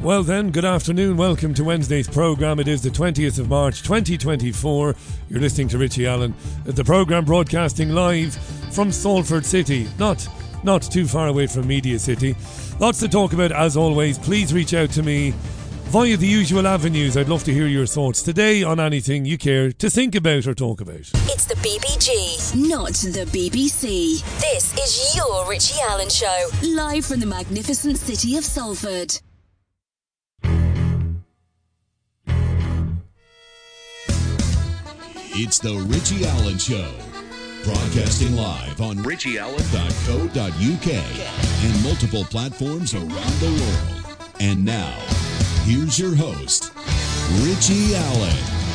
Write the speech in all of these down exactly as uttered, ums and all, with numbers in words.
Well then, good afternoon. Welcome to Wednesday's programme. It is the twentieth of March twenty twenty-four. You're listening to Richie Allen. The programme broadcasting live from Salford City. Not, not too far away from Media City. Lots to talk about as always. Please reach out to me via the usual avenues. I'd love to hear your thoughts today on anything you care to think about or talk about. It's the B B G, not the B B C. This is your Richie Allen Show, live from the magnificent city of Salford. It's the Richie Allen Show, broadcasting live on richie allen dot co dot uk and multiple platforms around the world. And now, here's your host, Richie Allen.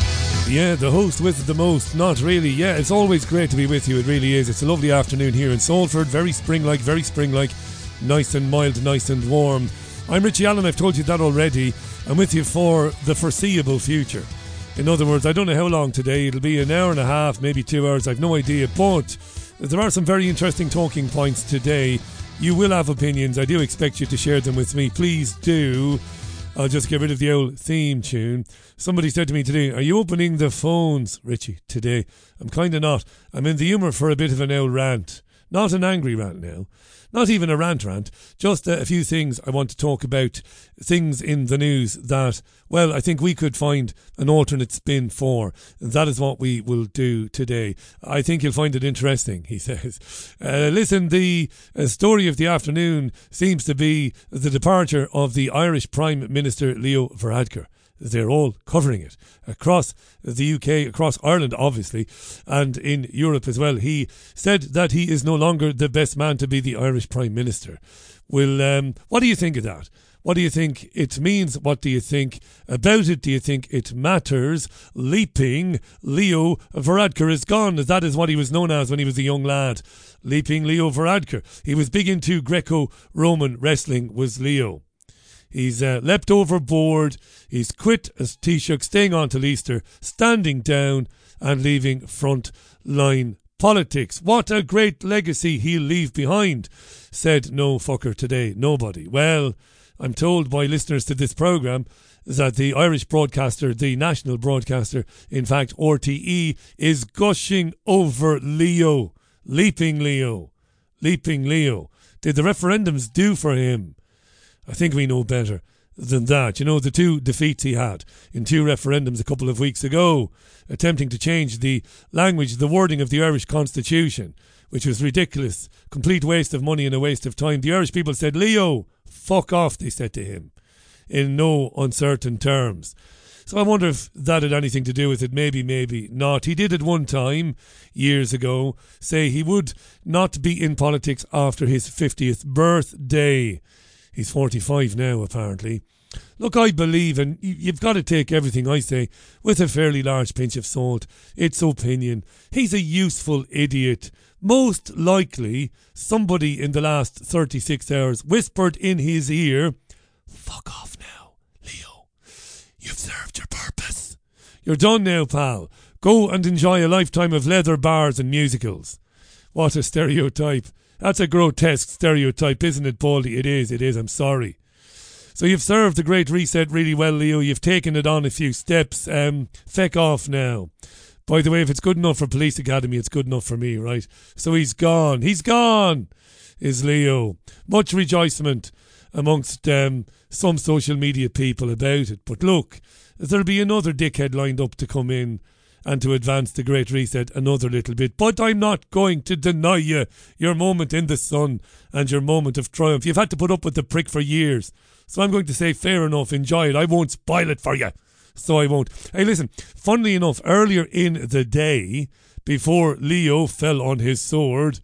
Yeah, the host with the most. Not really. Yeah, it's always great to be with you. It really is. It's a lovely afternoon here in Salford. Very spring-like, very spring-like. Nice and mild, nice and warm. I'm Richie Allen. I've told you that already. I'm with you for the foreseeable future. In other words, I don't know how long today. It'll be an hour and a half, maybe two hours. I've no idea. But there are some very interesting talking points today. You will have opinions. I do expect you to share them with me. Please do. I'll just get rid of the old theme tune. Somebody said to me today, are you opening the phones, Richie, today? I'm kind of not. I'm in the humour for a bit of an old rant. Not an angry rant now. Not even a rant rant. Just a few things I want to talk about. Things in the news that, well, I think we could find an alternate spin for. And that is what we will do today. I think you'll find it interesting, he says. Uh, listen, the uh, story of the afternoon seems to be the departure of the Irish Prime Minister Leo Varadkar. They're all covering it across the U K, across Ireland, obviously, and in Europe as well. He said that he is no longer the best man to be the Irish Prime Minister. Well, um, what do you think of that? What do you think it means? What do you think about it? Do you think it matters? Leaping Leo Varadkar is gone. That is what he was known as when he was a young lad. Leaping Leo Varadkar. He was big into Greco-Roman wrestling, was Leo. He's uh, leapt overboard, he's quit as Taoiseach, staying on till Easter, standing down and leaving front line politics. What a great legacy he'll leave behind, said no fucker today. Nobody. Well, I'm told by listeners to this programme that the Irish broadcaster, the national broadcaster, in fact R T E, is gushing over Leo. Leaping Leo. Leaping Leo. Did the referendums do for him? I think we know better than that. You know, the two defeats he had in two referendums a couple of weeks ago, attempting to change the language, the wording of the Irish Constitution, which was ridiculous, complete waste of money and a waste of time. The Irish people said, Leo, fuck off, they said to him, in no uncertain terms. So I wonder if that had anything to do with it. Maybe, maybe not. He did at one time, years ago, say he would not be in politics after his fiftieth birthday. He's forty-five now, apparently. Look, I believe, and you've got to take everything I say with a fairly large pinch of salt. It's opinion. He's a useful idiot. Most likely, somebody in the last thirty-six hours whispered in his ear, fuck off now, Leo. You've served your purpose. You're done now, pal. Go and enjoy a lifetime of leather bars and musicals. What a stereotype. That's a grotesque stereotype, isn't it, Baldy? It is, it is, I'm sorry. So you've served the Great Reset really well, Leo. You've taken it on a few steps. Um, feck off now. By the way, if it's good enough for Police Academy, it's good enough for me, right? So he's gone. He's gone, is Leo. Much rejoicement amongst um, some social media people about it. But look, there'll be another dickhead lined up to come in and to advance the Great Reset another little bit. But I'm not going to deny you your moment in the sun and your moment of triumph. You've had to put up with the prick for years. So I'm going to say, fair enough, enjoy it. I won't spoil it for you. So I won't. Hey, listen, funnily enough, earlier in the day, before Leo fell on his sword,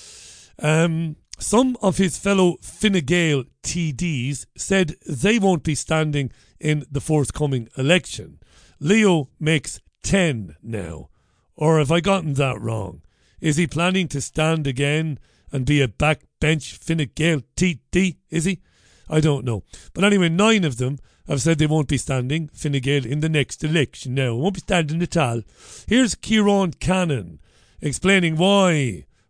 um, some of his fellow Fine Gael T Ds said they won't be standing in the forthcoming election. Leo makes ten now. Or have I gotten that wrong? Is he planning to stand again and be a backbench Fine Gael T D? Is he? I don't know. But anyway, nine of them have said they won't be standing Fine Gael in the next election now. Won't be standing at all. Here's Kieran Cannon explaining why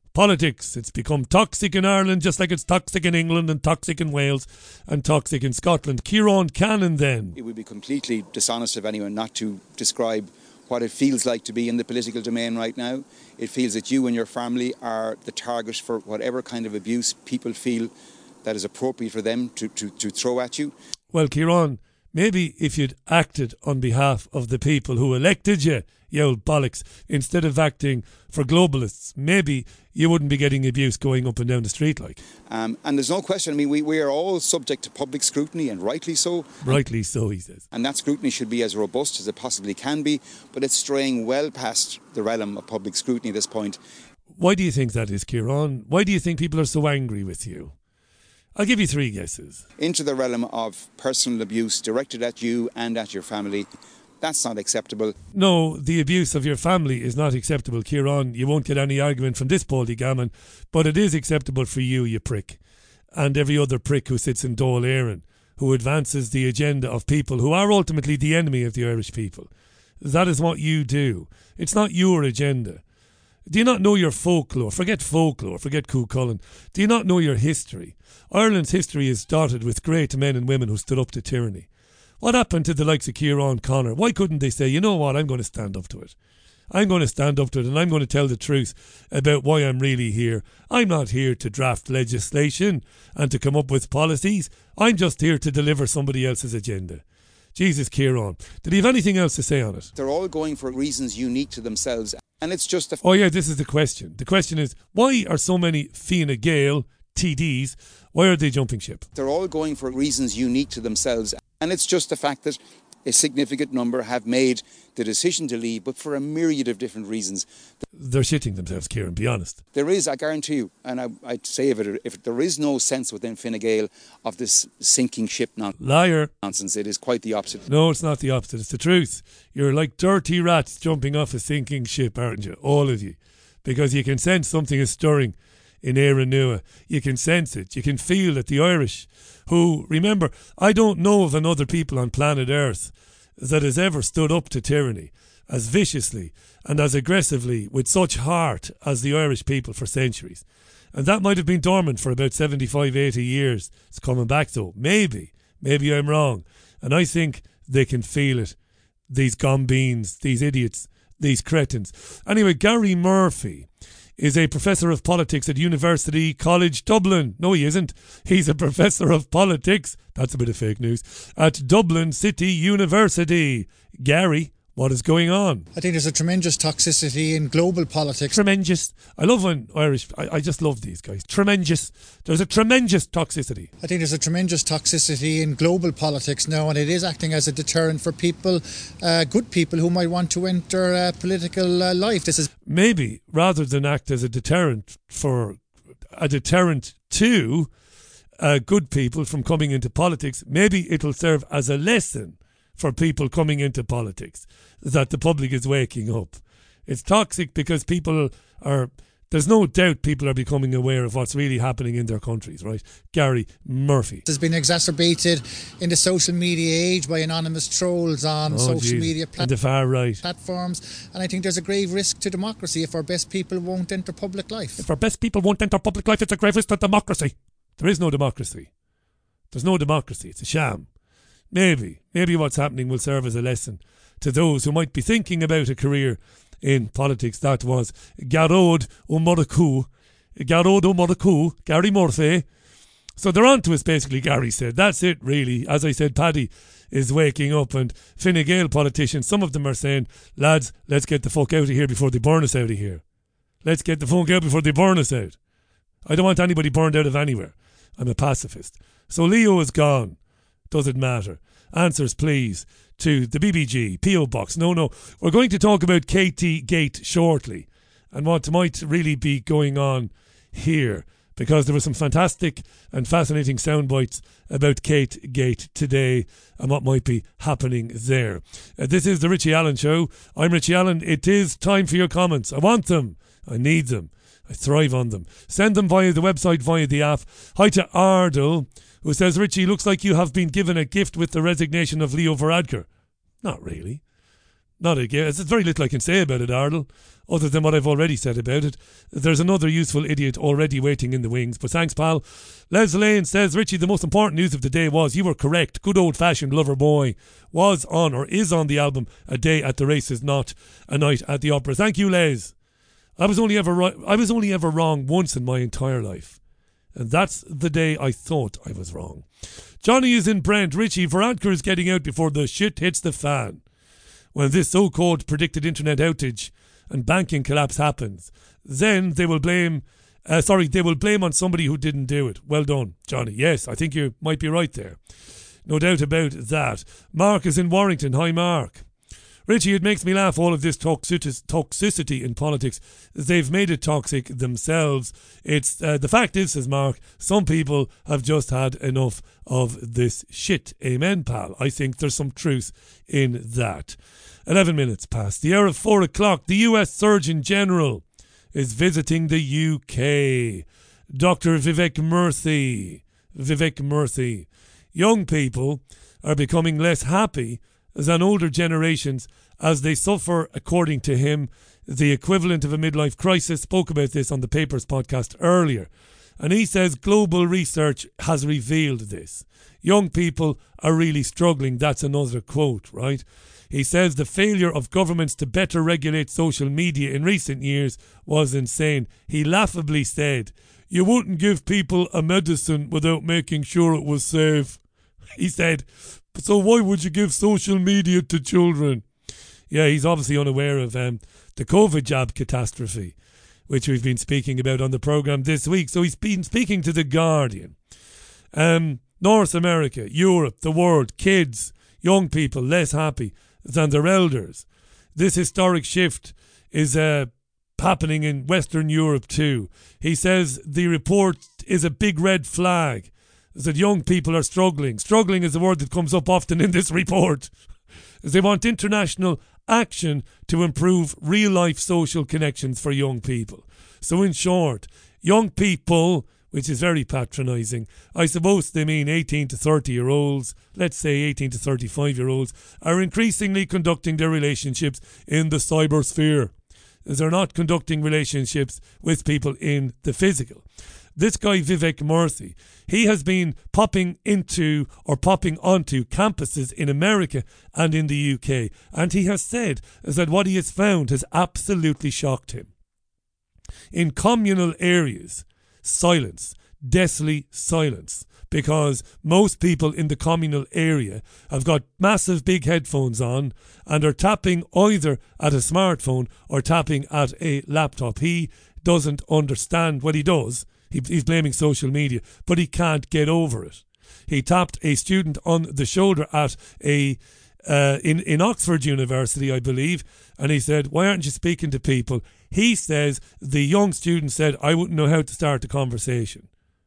Politics, it's become toxic in Ireland just like it's toxic in England and toxic in Wales and toxic in Scotland. Ciarán Cannon then. It would be completely dishonest of anyone not to describe what it feels like to be in the political domain right now. It feels that you and your family are the target for whatever kind of abuse people feel that is appropriate for them to, to, to throw at you. Well, Ciarán, maybe if you'd acted on behalf of the people who elected you, you old bollocks, instead of acting for globalists, maybe you wouldn't be getting abuse going up and down the street like. Um, and there's no question, I mean, we, we are all subject to public scrutiny, and rightly so. Rightly so, he says. And that scrutiny should be as robust as it possibly can be, but it's straying well past the realm of public scrutiny at this point. Why do you think that is, Ciarán? Why do you think people are so angry with you? I'll give you three guesses. Into the realm of personal abuse directed at you and at your family. That's not acceptable. No, the abuse of your family is not acceptable, Ciarán. You won't get any argument from this Baldygammon, but it is acceptable for you, you prick, and every other prick who sits in Dáil Éireann, who advances the agenda of people who are ultimately the enemy of the Irish people. That is what you do. It's not your agenda. Do you not know your folklore? Forget folklore, forget Cú Chulainn. Do you not know your history? Ireland's history is dotted with great men and women who stood up to tyranny. What happened to the likes of Ciarán Connor? Why couldn't they say, you know what, I'm going to stand up to it. I'm going to stand up to it and I'm going to tell the truth about why I'm really here. I'm not here to draft legislation and to come up with policies. I'm just here to deliver somebody else's agenda. Jesus, Ciarán. Did he have anything else to say on it? They're all going for reasons unique to themselves, and it's just a... Oh yeah, this is the question. The question is, why are so many Fine Gael T Ds, why are they jumping ship? They're all going for reasons unique to themselves, and it's just the fact that a significant number have made the decision to leave, but for a myriad of different reasons. They're shitting themselves, Kieran, be honest. There is, I guarantee you, and I, I'd say if, it, if there is no sense within Fine Gael of this sinking ship non- Liar. nonsense, it is quite the opposite. No, it's not the opposite, it's the truth. You're like dirty rats jumping off a sinking ship, aren't you? All of you. Because you can sense something is stirring in Éire Nua. You can sense it. You can feel that the Irish, who, remember, I don't know of another people on planet Earth that has ever stood up to tyranny as viciously and as aggressively with such heart as the Irish people for centuries. And that might have been dormant for about seventy-five, eighty years. It's coming back though. Maybe. Maybe I'm wrong. And I think they can feel it. These gombeans, these idiots, these cretins. Anyway, Gary Murphy is a professor of politics at University College Dublin. No, he isn't. He's a professor of politics. That's a bit of fake news. At Dublin City University. Gary, what is going on? I think there's a tremendous toxicity in global politics. Tremendous. I love when Irish, I, I just love these guys. Tremendous. There's a tremendous toxicity. I think there's a tremendous toxicity in global politics now, and it is acting as a deterrent for people, uh, good people who might want to enter uh, political uh, life. This is maybe rather than act as a deterrent for a deterrent to uh, good people from coming into politics, maybe it'll serve as a lesson for people coming into politics, that the public is waking up. It's toxic because people are, there's no doubt people are becoming aware of what's really happening in their countries, right? Gary Murphy. Has been exacerbated in the social media age by anonymous trolls on oh, social geez. media plat- and the far right. platforms. And I think there's a grave risk to democracy if our best people won't enter public life. If our best people won't enter public life, it's a grave risk to democracy. There is no democracy. There's no democracy. It's a sham. Maybe, maybe what's happening will serve as a lesson to those who might be thinking about a career in politics. That was Garrod O'Murraku, Garrod O'Murraku, Gary Murphy. So they're on to us, basically, Gary said. That's it, really. As I said, Paddy is waking up, and Fine Gael politicians, some of them are saying, lads, let's get the fuck out of here before they burn us out of here. Let's get the fuck out before they burn us out. I don't want anybody burned out of anywhere. I'm a pacifist. So Leo is gone. Does it matter? Answers, please, to the B B G, P O Box. No, no. We're going to talk about Katie Gate shortly and what might really be going on here, because there were some fantastic and fascinating sound bites about Kate Gate today and what might be happening there. Uh, this is the Richie Allen Show. I'm Richie Allen. It is time for your comments. I want them. I need them. I thrive on them. Send them via the website, via the app. Hi to Ardle, who says, Richie, looks like you have been given a gift with the resignation of Leo Varadkar. Not really. not again. There's very little I can say about it, Ardle, other than what I've already said about it. There's another useful idiot already waiting in the wings. But thanks, pal. Les Lane says, Richie, the most important news of the day was, you were correct, good old-fashioned Lover Boy was on or is on the album A Day at the Races, not A Night at the Opera. Thank you, Les. I was only ever right, I was only ever wrong once in my entire life. And that's the day I thought I was wrong. Johnny is in Brent. Richie, Varadkar is getting out before the shit hits the fan. When this so-called predicted internet outage and banking collapse happens, then they will blame, uh, sorry, they will blame on somebody who didn't do it. Well done, Johnny. Yes, I think you might be right there. No doubt about that. Mark is in Warrington. Hi, Mark. Richie, it makes me laugh, all of this toxic- toxicity in politics. They've made it toxic themselves. It's uh, the fact is, says Mark, some people have just had enough of this shit. Amen, pal. I think there's some truth in that. Eleven minutes past the hour of four o'clock. The U S Surgeon General is visiting the U K. Doctor Vivek Murthy. Vivek Murthy. Young people are becoming less happy than older generations as they suffer, according to him, the equivalent of a midlife crisis. Spoke about this on the Papers podcast earlier. And he says global research has revealed this. Young people are really struggling. That's another quote, right? He says the failure of governments to better regulate social media in recent years was insane. He laughably said, you wouldn't give people a medicine without making sure it was safe. He said, so why would you give social media to children? Yeah, he's obviously unaware of um, the COVID jab catastrophe, which we've been speaking about on the programme this week. So he's been speaking to The Guardian. Um, North America, Europe, the world, kids, young people less happy than their elders. This historic shift is uh, happening in Western Europe too. He says the report is a big red flag, that young people are struggling. Struggling is the word that comes up often in this report. They want international action to improve real-life social connections for young people. So in short, young people, which is very patronising, I suppose they mean eighteen to thirty-year-olds, let's say eighteen to thirty-five-year-olds, are increasingly conducting their relationships in the cybersphere. They're not conducting relationships with people in the physical. This guy, Vivek Murthy, he has been popping into or popping onto campuses in America and in the U K. And he has said that what he has found has absolutely shocked him. In communal areas, silence, deathly silence, because most people in the communal area have got massive big headphones on and are tapping either at a smartphone or tapping at a laptop. He doesn't understand what he does. He, he's blaming social media, but he can't get over it. He tapped a student on the shoulder at a uh, in, in Oxford University, I believe, and he said, why aren't you speaking to people? He says the young student said, I wouldn't know how to start a conversation.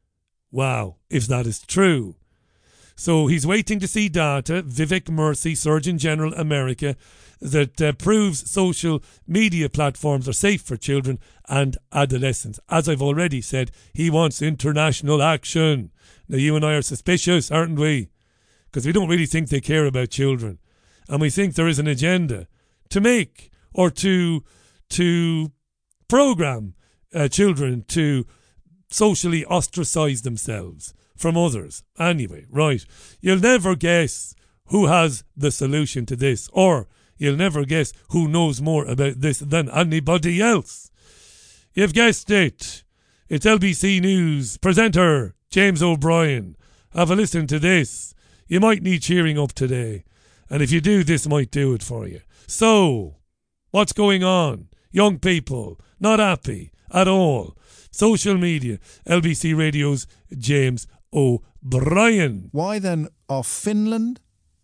Wow, if that is true. So he's waiting to see data, Vivek Murthy, Surgeon General America, that uh, proves social media platforms are safe for children and adolescents. As I've already said, he wants international action. Now, you and I are suspicious, aren't we? Because we don't really think they care about children. And we think there is an agenda to make or to, to program uh, children to socially ostracise themselves from others. Anyway, right. You'll never guess who has the solution to this, or you'll never guess who knows more about this than anybody else. You've guessed it. It's L B C News presenter James O'Brien. Have a listen to this. You might need cheering up today. And if you do, this might do it for you. So, what's going on? Young people, not happy at all. Social media. L B C Radio's James O'Brien. Why then are Finland,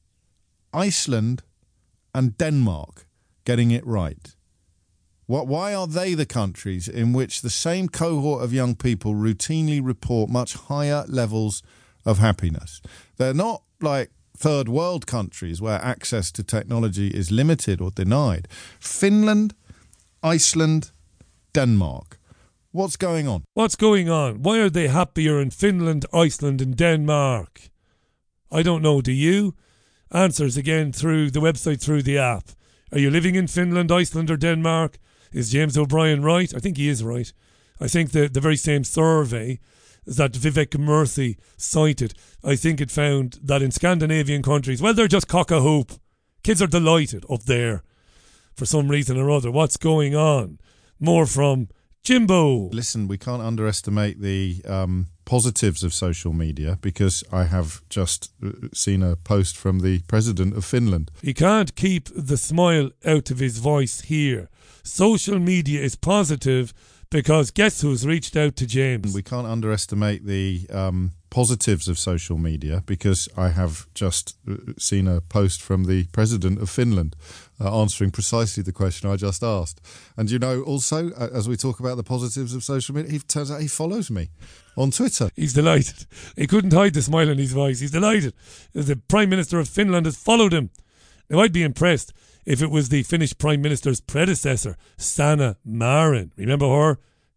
Iceland and Denmark getting it right? What, why are they the countries in which the same cohort of young people routinely report much higher levels of happiness? They're not like third world countries where access to technology is limited or denied. Finland, Iceland, Denmark. What's going on? What's going on? Why are they happier in Finland, Iceland and Denmark? I don't know. Do you? Answers again through the website, through the app. Are you living in Finland, Iceland or Denmark? Is James O'Brien right? I think he is right. I think the, the very same survey that Vivek Murthy cited, I think it found that in Scandinavian countries, well, they're just cock-a-hoop. Kids are delighted up there for some reason or other. What's going on? More from Jimbo. Listen, we can't underestimate the um, positives of social media, because I have just seen a post from the president of Finland. He can't keep the smile out of his voice here. Social media is positive because guess who's reached out to James? We can't underestimate the um, positives of social media, because I have just seen a post from the president of Finland uh, answering precisely the question I just asked. And you know, also, uh, as we talk about the positives of social media, he turns out he follows me on Twitter. He's delighted. He couldn't hide the smile in his voice. He's delighted. The Prime Minister of Finland has followed him. Now, I'd be impressed if it was the Finnish Prime Minister's predecessor, Sanna Marin. Remember her?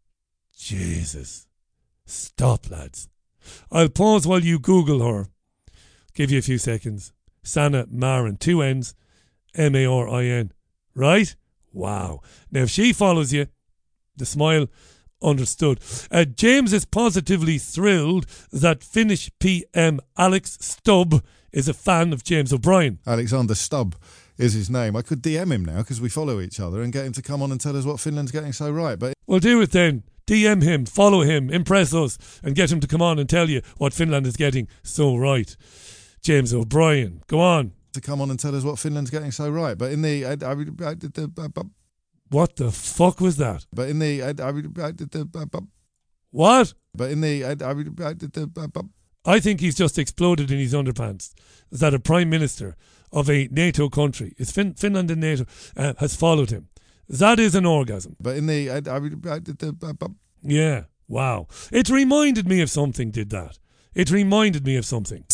Jesus. Stop, lads. I'll pause while you Google her. Give you a few seconds. Sanna Marin. Two N's. M A R I N. Right? Wow. Now, if she follows you, the smile understood. Uh, James is positively thrilled that Finnish P M Alex Stubb is a fan of James O'Brien. Alexander Stubb is his name. I could D M him now, because we follow each other, and get him to come on and tell us what Finland's getting so right. But well, do it then. D M him, follow him, impress us, and get him to come on and tell you what Finland is getting so right. James O'Brien, go on. To come on and tell us what Finland's getting so right. But in the... I, I, I, the, uh, what the fuck was that? But in the... I, I, the, uh, what? But in the... I, I, the, uh, I think he's just exploded in his underpants. That a Prime Minister of a NATO country, is fin- Finland in NATO, uh, has followed him. That is an orgasm. But in the... I, I, the, uh, yeah, wow. It reminded me of something, did that. It reminded me of something.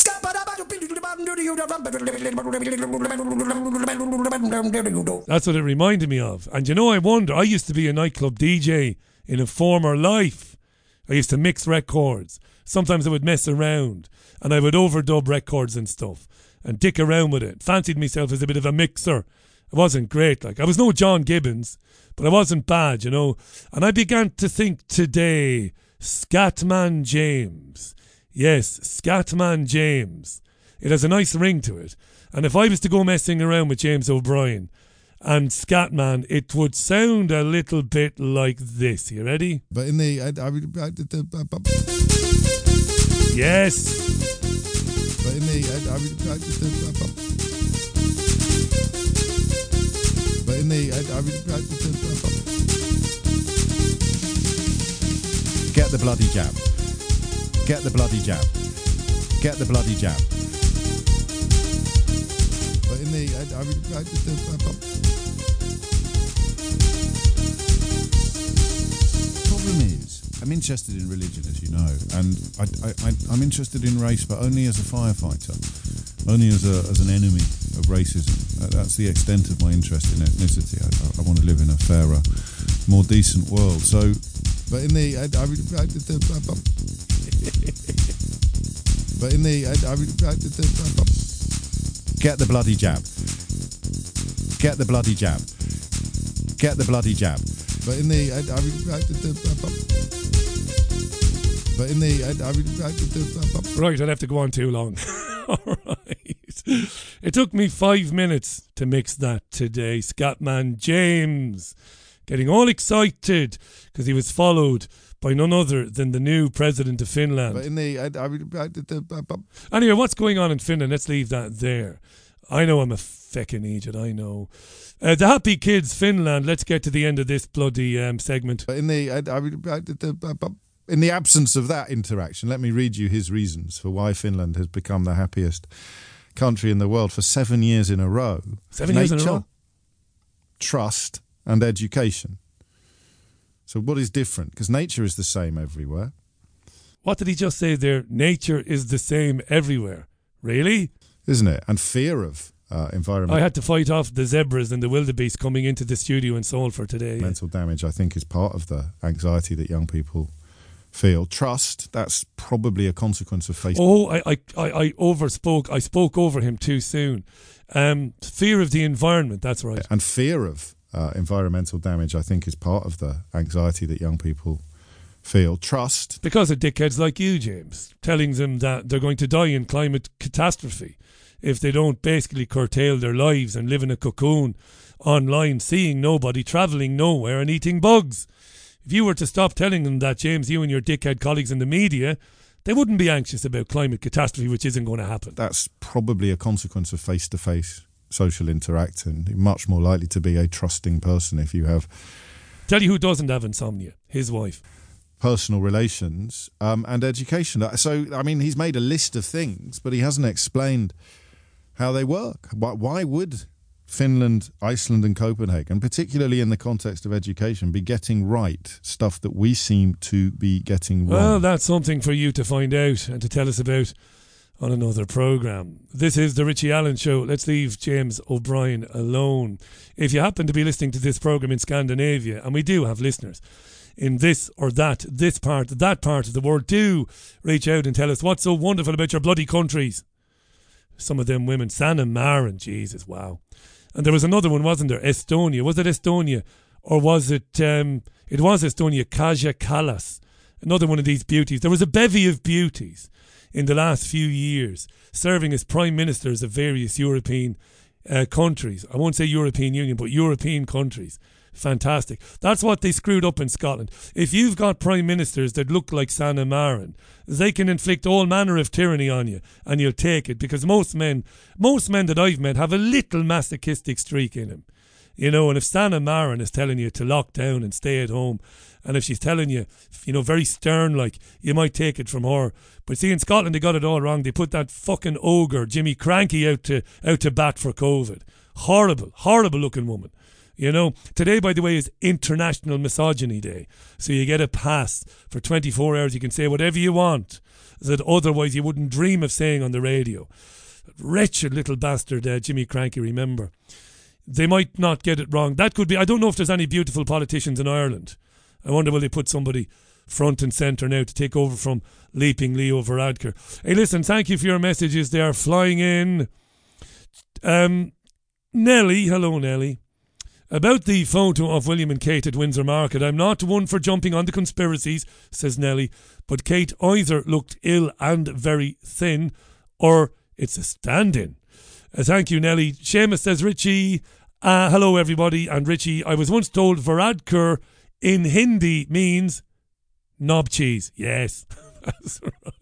That's what it reminded me of. And you know, I wonder, I used to be a nightclub D J in a former life. I used to mix records. Sometimes I would mess around and I would overdub records and stuff and dick around with it. Fancied myself as a bit of a mixer. I wasn't great. Like, I was no John Gibbons, but I wasn't bad, you know. And I began to think today, Scatman James. Yes, Scatman James. It has a nice ring to it. And if I was to go messing around with James O'Brien and Scatman, it would sound a little bit like this. You ready? But in the... I, I, I, the, uh, yes. But in the... I, I, the, uh, but in the... I, I, the, uh, get the bloody jab. Get the bloody jab. Get the bloody jab. But in the... I, I, I, the, uh, problem is, I'm interested in religion, as you know, and I, I, I, I'm interested in race, but only as a firefighter, only as a as an enemy of racism. Uh, that's the extent of my interest in ethnicity. I, I, I want to live in a fairer, more decent world. So, but in the... I, I, I, the, uh, but in the... I, I, I, the, uh, get the bloody jab. Get the bloody jab. Get the bloody jab. But in the... I, I, I, the, uh, but in the... I, I, I, the, uh, right, I'd have to go on too long. All right. It took me five minutes to mix that today. Scatman James getting all excited because he was followed by none other than the new president of Finland. But in the... I, I, I, the, uh, anyway, what's going on in Finland? Let's leave that there. I know I'm a feckin' idiot, I know. Uh, the Happy Kids Finland, let's get to the end of this bloody um, segment. But in the... I, I, I, the, uh, in the absence of that interaction, let me read you his reasons for why Finland has become the happiest country in the world for seven years in a row. Seven Nature, years in a row? Trust and education. So what is different? Because nature is the same everywhere. What did he just say there? Nature is the same everywhere. Really? Isn't it? And fear of uh, environment. I had to fight off the zebras and the wildebeest coming into the studio in Salford today. Mental damage, I think, is part of the anxiety that young people feel. Trust, that's probably a consequence of Facebook. Oh, I, I, I, I overspoke. I spoke over him too soon. Um, fear of the environment, that's right. And fear of uh, environmental damage, I think, is part of the anxiety that young people feel. Trust. Because of dickheads like you, James, telling them that they're going to die in climate catastrophe if they don't basically curtail their lives and live in a cocoon online, seeing nobody, travelling nowhere and eating bugs. If you were to stop telling them that, James, you and your dickhead colleagues in the media, they wouldn't be anxious about climate catastrophe, which isn't going to happen. That's probably a consequence of face-to-face social interaction. You're much more likely to be a trusting person if you have... Tell you who doesn't have insomnia. His wife. Personal relations um, and education. So, I mean, he's made a list of things, but he hasn't explained how they work. Why, why would Finland, Iceland and Copenhagen, particularly in the context of education, be getting right stuff that we seem to be getting wrong? Well, that's something for you to find out and to tell us about on another programme. This is the Richie Allen Show. Let's leave James O'Brien alone. If you happen to be listening to this programme in Scandinavia, and we do have listeners in this or that, this part, that part of the world, do reach out and tell us what's so wonderful about your bloody countries. Some of them women, Sanna Marin, Jesus, wow. And there was another one, wasn't there? Estonia. Was it Estonia? Or was it, um, it was Estonia, Kaja Kallas. Another one of these beauties. There was a bevy of beauties in the last few years serving as prime ministers of various European uh, countries. I won't say European Union, but European countries. Fantastic. That's what they screwed up in Scotland. If you've got prime ministers that look like Sanna Marin, they can inflict all manner of tyranny on you and you'll take it, because most men, most men that I've met have a little masochistic streak in them. You know, and if Sanna Marin is telling you to lock down and stay at home, and if she's telling you, you know, very stern like, you might take it from her. But see, in Scotland they got it all wrong. They put that fucking ogre, Jimmy Cranky, out to out to bat for COVID. Horrible, horrible looking woman. You know, today, by the way, is International Misogyny Day. So you get a pass for twenty-four hours. You can say whatever you want that otherwise you wouldn't dream of saying on the radio. Wretched little bastard, uh, Jimmy Cranky, remember. They might not get it wrong. That could be, I don't know if there's any beautiful politicians in Ireland. I wonder will they put somebody front and centre now to take over from Leaping Leo Varadkar. Hey, listen, thank you for your messages. They are flying in. Um, Nelly, hello Nelly. About the photo of William and Kate at Windsor Market, I'm not one for jumping on the conspiracies, says Nelly, but Kate either looked ill and very thin, or it's a stand-in. Uh, thank you, Nelly. Seamus says, Richie, uh, hello everybody, and Richie, I was once told Varadkar in Hindi means knob cheese. Yes, that's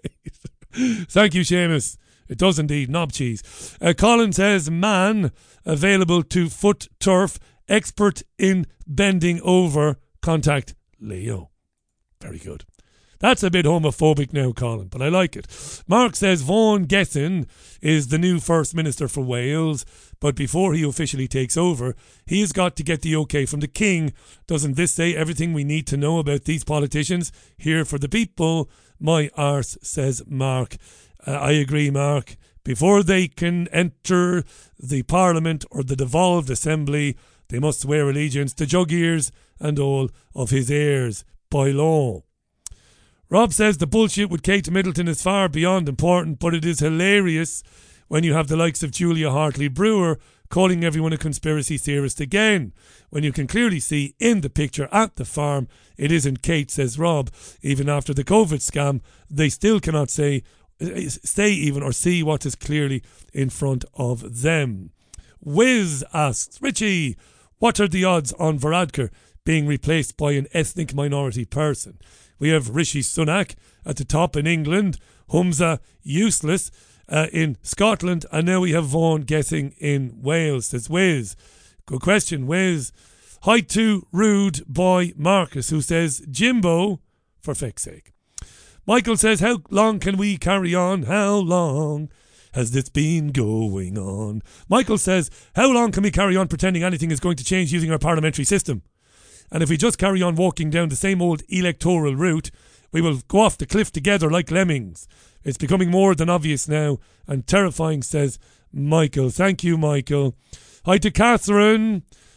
right. Thank you, Seamus. It does indeed, knob cheese. Uh, Colin says, man available to foot turf, expert in bending over, contact Leo. Very good. That's a bit homophobic now, Colin, but I like it. Mark says Vaughan Gesson is the new First Minister for Wales, but before he officially takes over, he has got to get the okay from the King. Doesn't this say everything we need to know about these politicians? Here for the people, my arse, says Mark. Uh, I agree, Mark. Before they can enter the Parliament or the devolved Assembly, they must swear allegiance to Jug Ears and all of his heirs by law. Rob says the bullshit with Kate Middleton is far beyond important, but it is hilarious when you have the likes of Julia Hartley-Brewer calling everyone a conspiracy theorist again, when you can clearly see in the picture at the farm it isn't Kate, says Rob. Even after the COVID scam, they still cannot say, say even or see what is clearly in front of them. Wiz asks, Richie, what are the odds on Varadkar being replaced by an ethnic minority person? We have Rishi Sunak at the top in England, Humza useless uh, in Scotland, and now we have Vaughan Gesson in Wales, says Wiz. Good question, Wiz. Hi to Rude Boy Marcus, who says, Jimbo, for feck's sake. Michael says, how long can we carry on? How long has this been going on? Michael says, how long can we carry on pretending anything is going to change using our parliamentary system? And if we just carry on walking down the same old electoral route, we will go off the cliff together like lemmings. It's becoming more than obvious now and terrifying, says Michael. Thank you, Michael. Hi to Catherine.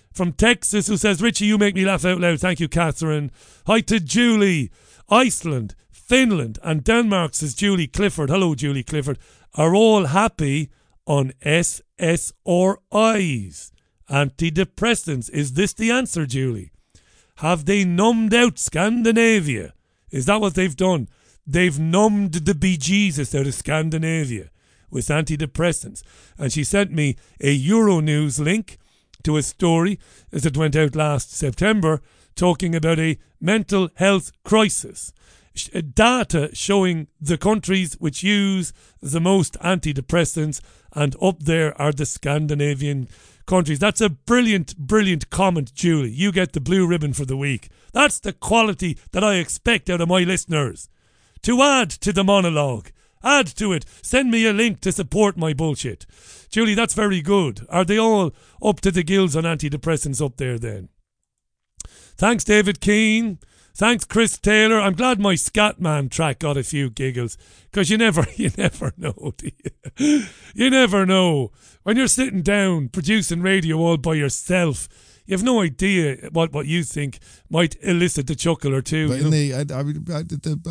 from Texas who says, Richie, you make me laugh out loud. Thank you, Catherine. Hi to Julie. Iceland, Finland and Denmark, says Julie Clifford. Hello, Julie Clifford. Are all happy on S S R Is. Antidepressants. Is this the answer, Julie? Have they numbed out Scandinavia? Is that what they've done? They've numbed the bejesus out of Scandinavia with antidepressants. And she sent me a Euronews link to a story as it went out last September talking about a mental health crisis. Data showing the countries which use the most antidepressants, and up there are the Scandinavian countries. That's a brilliant, brilliant comment, Julie. You get the blue ribbon for the week. That's the quality that I expect out of my listeners. To add to the monologue. Add to it. Send me a link to support my bullshit. Julie, that's very good. Are they all up to the gills on antidepressants up there then? Thanks, David Keane. Thanks, Chris Taylor. I'm glad my Scatman track got a few giggles, because you never, you never know, do you? You never know. When you're sitting down producing radio all by yourself, you have no idea what, what you think might elicit the chuckle or two. But in the, I, I, I,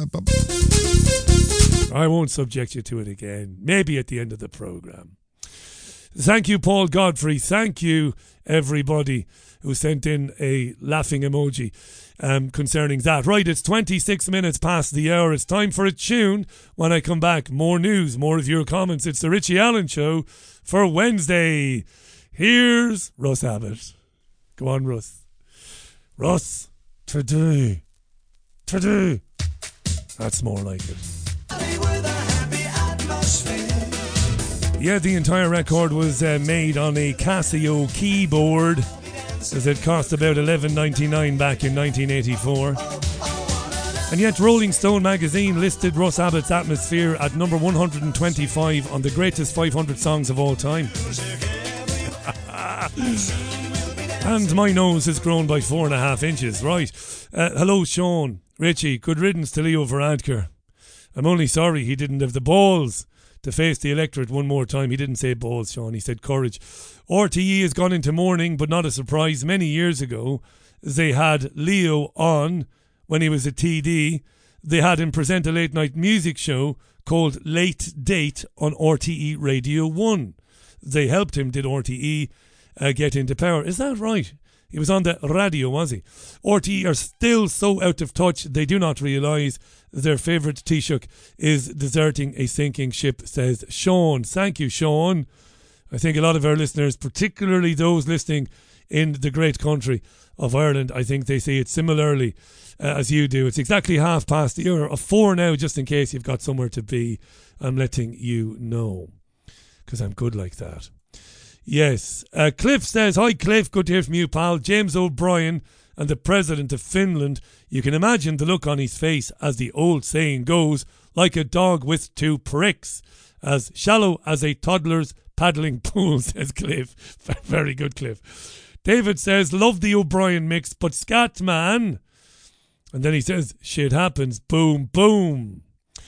the, I won't subject you to it again. Maybe at the end of the programme. Thank you, Paul Godfrey. Thank you, everybody who sent in a laughing emoji um, concerning that. Right, it's twenty-six minutes past the hour. It's time for a tune. When I come back, more news, more of your comments. It's the Richie Allen Show for Wednesday. Here's Russ Abbott. Go on, Russ. Russ, today. Today. That's more like it. Yeah, the entire record was uh, made on a Casio keyboard, as it cost about eleven ninety-nine back in nineteen eighty-four. And yet Rolling Stone magazine listed Russ Abbott's Atmosphere at number one hundred twenty-five on the greatest five hundred songs of all time. And my nose has grown by four and a half inches. Right. Uh, hello, Sean. Richie, good riddance to Leo Varadkar. I'm only sorry he didn't have the balls to face the electorate one more time. He didn't say balls, Sean. He said courage. R T E has gone into mourning, but not a surprise. Many years ago, they had Leo on when he was a T D. They had him present a late-night music show called Late Date on R T E Radio one. They helped him, did R T E, uh, get into power. Is that right? He was on the radio, was he? R T E are still so out of touch, they do not realise their favourite Taoiseach is deserting a sinking ship, says Sean. Thank you, Sean. I think a lot of our listeners, particularly those listening in the great country of Ireland, I think they see it similarly uh, as you do. It's exactly half past the hour of four now, just in case you've got somewhere to be. I'm letting you know, because I'm good like that. Yes. Uh, Cliff says, hi Cliff, good to hear from you, pal. James O'Brien and the President of Finland. You can imagine the look on his face, as the old saying goes, like a dog with two pricks. As shallow as a toddler's paddling pool, says Cliff. Very good, Cliff. David says, love the O'Brien mix, but scat man. And then he says, shit happens, boom, boom.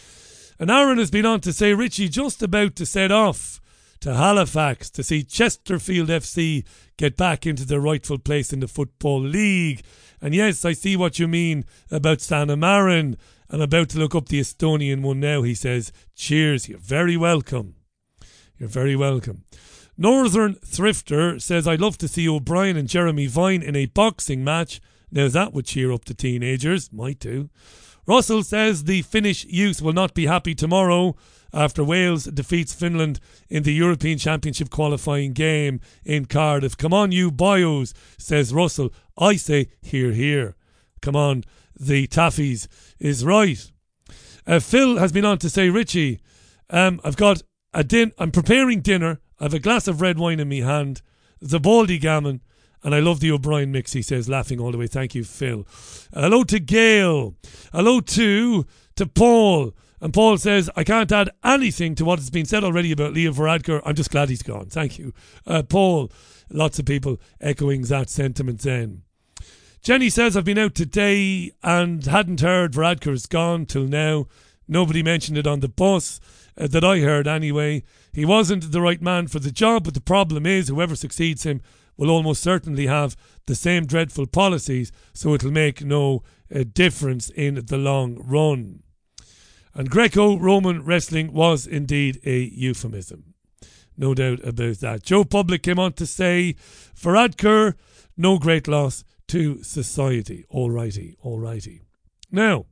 And Aaron has been on to say, Richie, just about to set off to Halifax to see Chesterfield F C get back into their rightful place in the Football League. And yes, I see what you mean about Sanna Marin. I'm about to look up the Estonian one now, he says. Cheers, you're very welcome. You're very welcome. Northern Thrifter says, I'd love to see O'Brien and Jeremy Vine in a boxing match. Now that would cheer up the teenagers. Might do. Russell says the Finnish youth will not be happy tomorrow after Wales defeats Finland in the European Championship qualifying game in Cardiff. Come on, you boyos, says Russell. I say, hear, hear. Come on, the Taffies is right. Uh, Phil has been on to say, Richie, um, I've got a din. I'm preparing dinner. I have a glass of red wine in my hand, the Baldy gammon, and I love the O'Brien mix, he says, laughing all the way. Thank you, Phil. Uh, hello to Gail. Hello to, to Paul. And Paul says, I can't add anything to what has been said already about Leo Varadkar. I'm just glad he's gone. Thank you. Uh, Paul, lots of people echoing that sentiment then. Jenny says, I've been out today and hadn't heard Varadkar is gone till now. Nobody mentioned it on the bus uh, that I heard anyway. He wasn't the right man for the job, but the problem is whoever succeeds him will almost certainly have the same dreadful policies, so it'll make no uh, difference in the long run. And Greco-Roman wrestling was indeed a euphemism. No doubt about that. Joe Public came on to say, Varadkar, no great loss to society. Alrighty, alrighty. Now,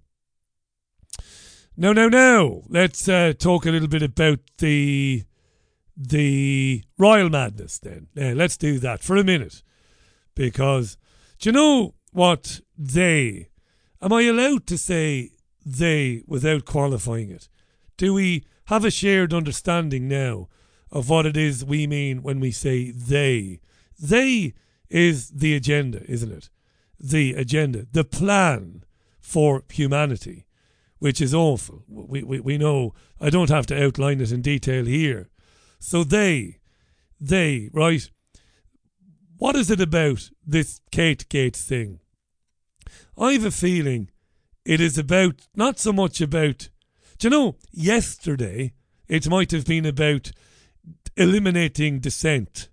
now, now, now, let's uh, talk a little bit about the the royal madness then. Uh, let's do that for a minute. Because, do you know what they, am I allowed to say they without qualifying it? Do we have a shared understanding now of what it is we mean when we say they? They is the agenda, isn't it? The agenda, the plan for humanity, which is awful. We, we, we know, I don't have to outline it in detail here. So they, they, right? What is it about this Kate Gates thing? I have a feeling it is about, not so much about, do you know, yesterday it might have been about eliminating dissent.